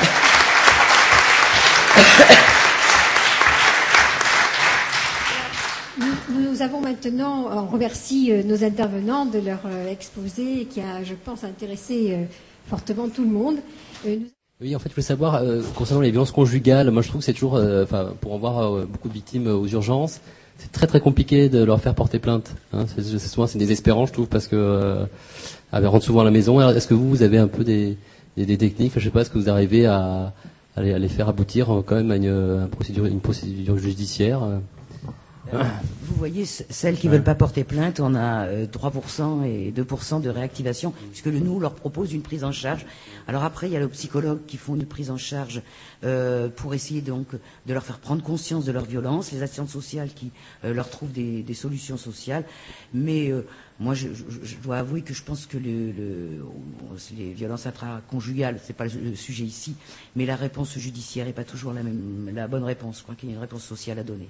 Nous avons maintenant, on remercie nos intervenants de leur exposé qui a, je pense, intéressé fortement tout le monde. Oui, en fait, je voulais savoir, concernant les violences conjugales, moi je trouve que c'est toujours, pour en voir beaucoup de victimes aux urgences, c'est très très compliqué de leur faire porter plainte. Hein. C'est désespérant, je trouve, parce que elles rentrent souvent à la maison. Alors, est-ce que vous avez un peu des techniques, je sais pas, est-ce que vous arrivez à les faire aboutir quand même à une procédure judiciaire Vous voyez, celles qui ne veulent pas porter plainte, on a 3% et 2% de réactivation, puisque nous leur propose une prise en charge. Alors après, il y a les psychologues qui font une prise en charge pour essayer donc de leur faire prendre conscience de leur violence, les assistantes sociales qui leur trouvent des solutions sociales. Mais moi, je dois avouer que je pense que les violences intraconjugales, c'est pas le sujet ici, mais la réponse judiciaire n'est pas toujours la bonne réponse. Je crois qu'il y a une réponse sociale à donner.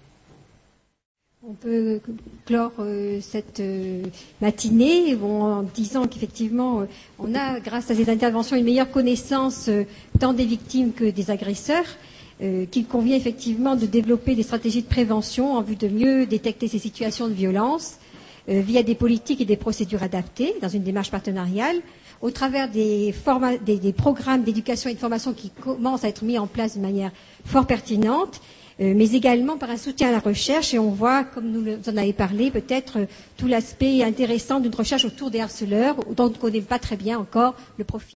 On peut clore cette matinée en disant qu'effectivement, on a, grâce à ces interventions, une meilleure connaissance tant des victimes que des agresseurs, qu'il convient effectivement de développer des stratégies de prévention en vue de mieux détecter ces situations de violence, via des politiques et des procédures adaptées dans une démarche partenariale, au travers des programmes d'éducation et de formation qui commencent à être mis en place de manière fort pertinente, mais également par un soutien à la recherche. Et on voit, comme nous en avez parlé, peut-être tout l'aspect intéressant d'une recherche autour des harceleurs, dont on ne connaît pas très bien encore le profil.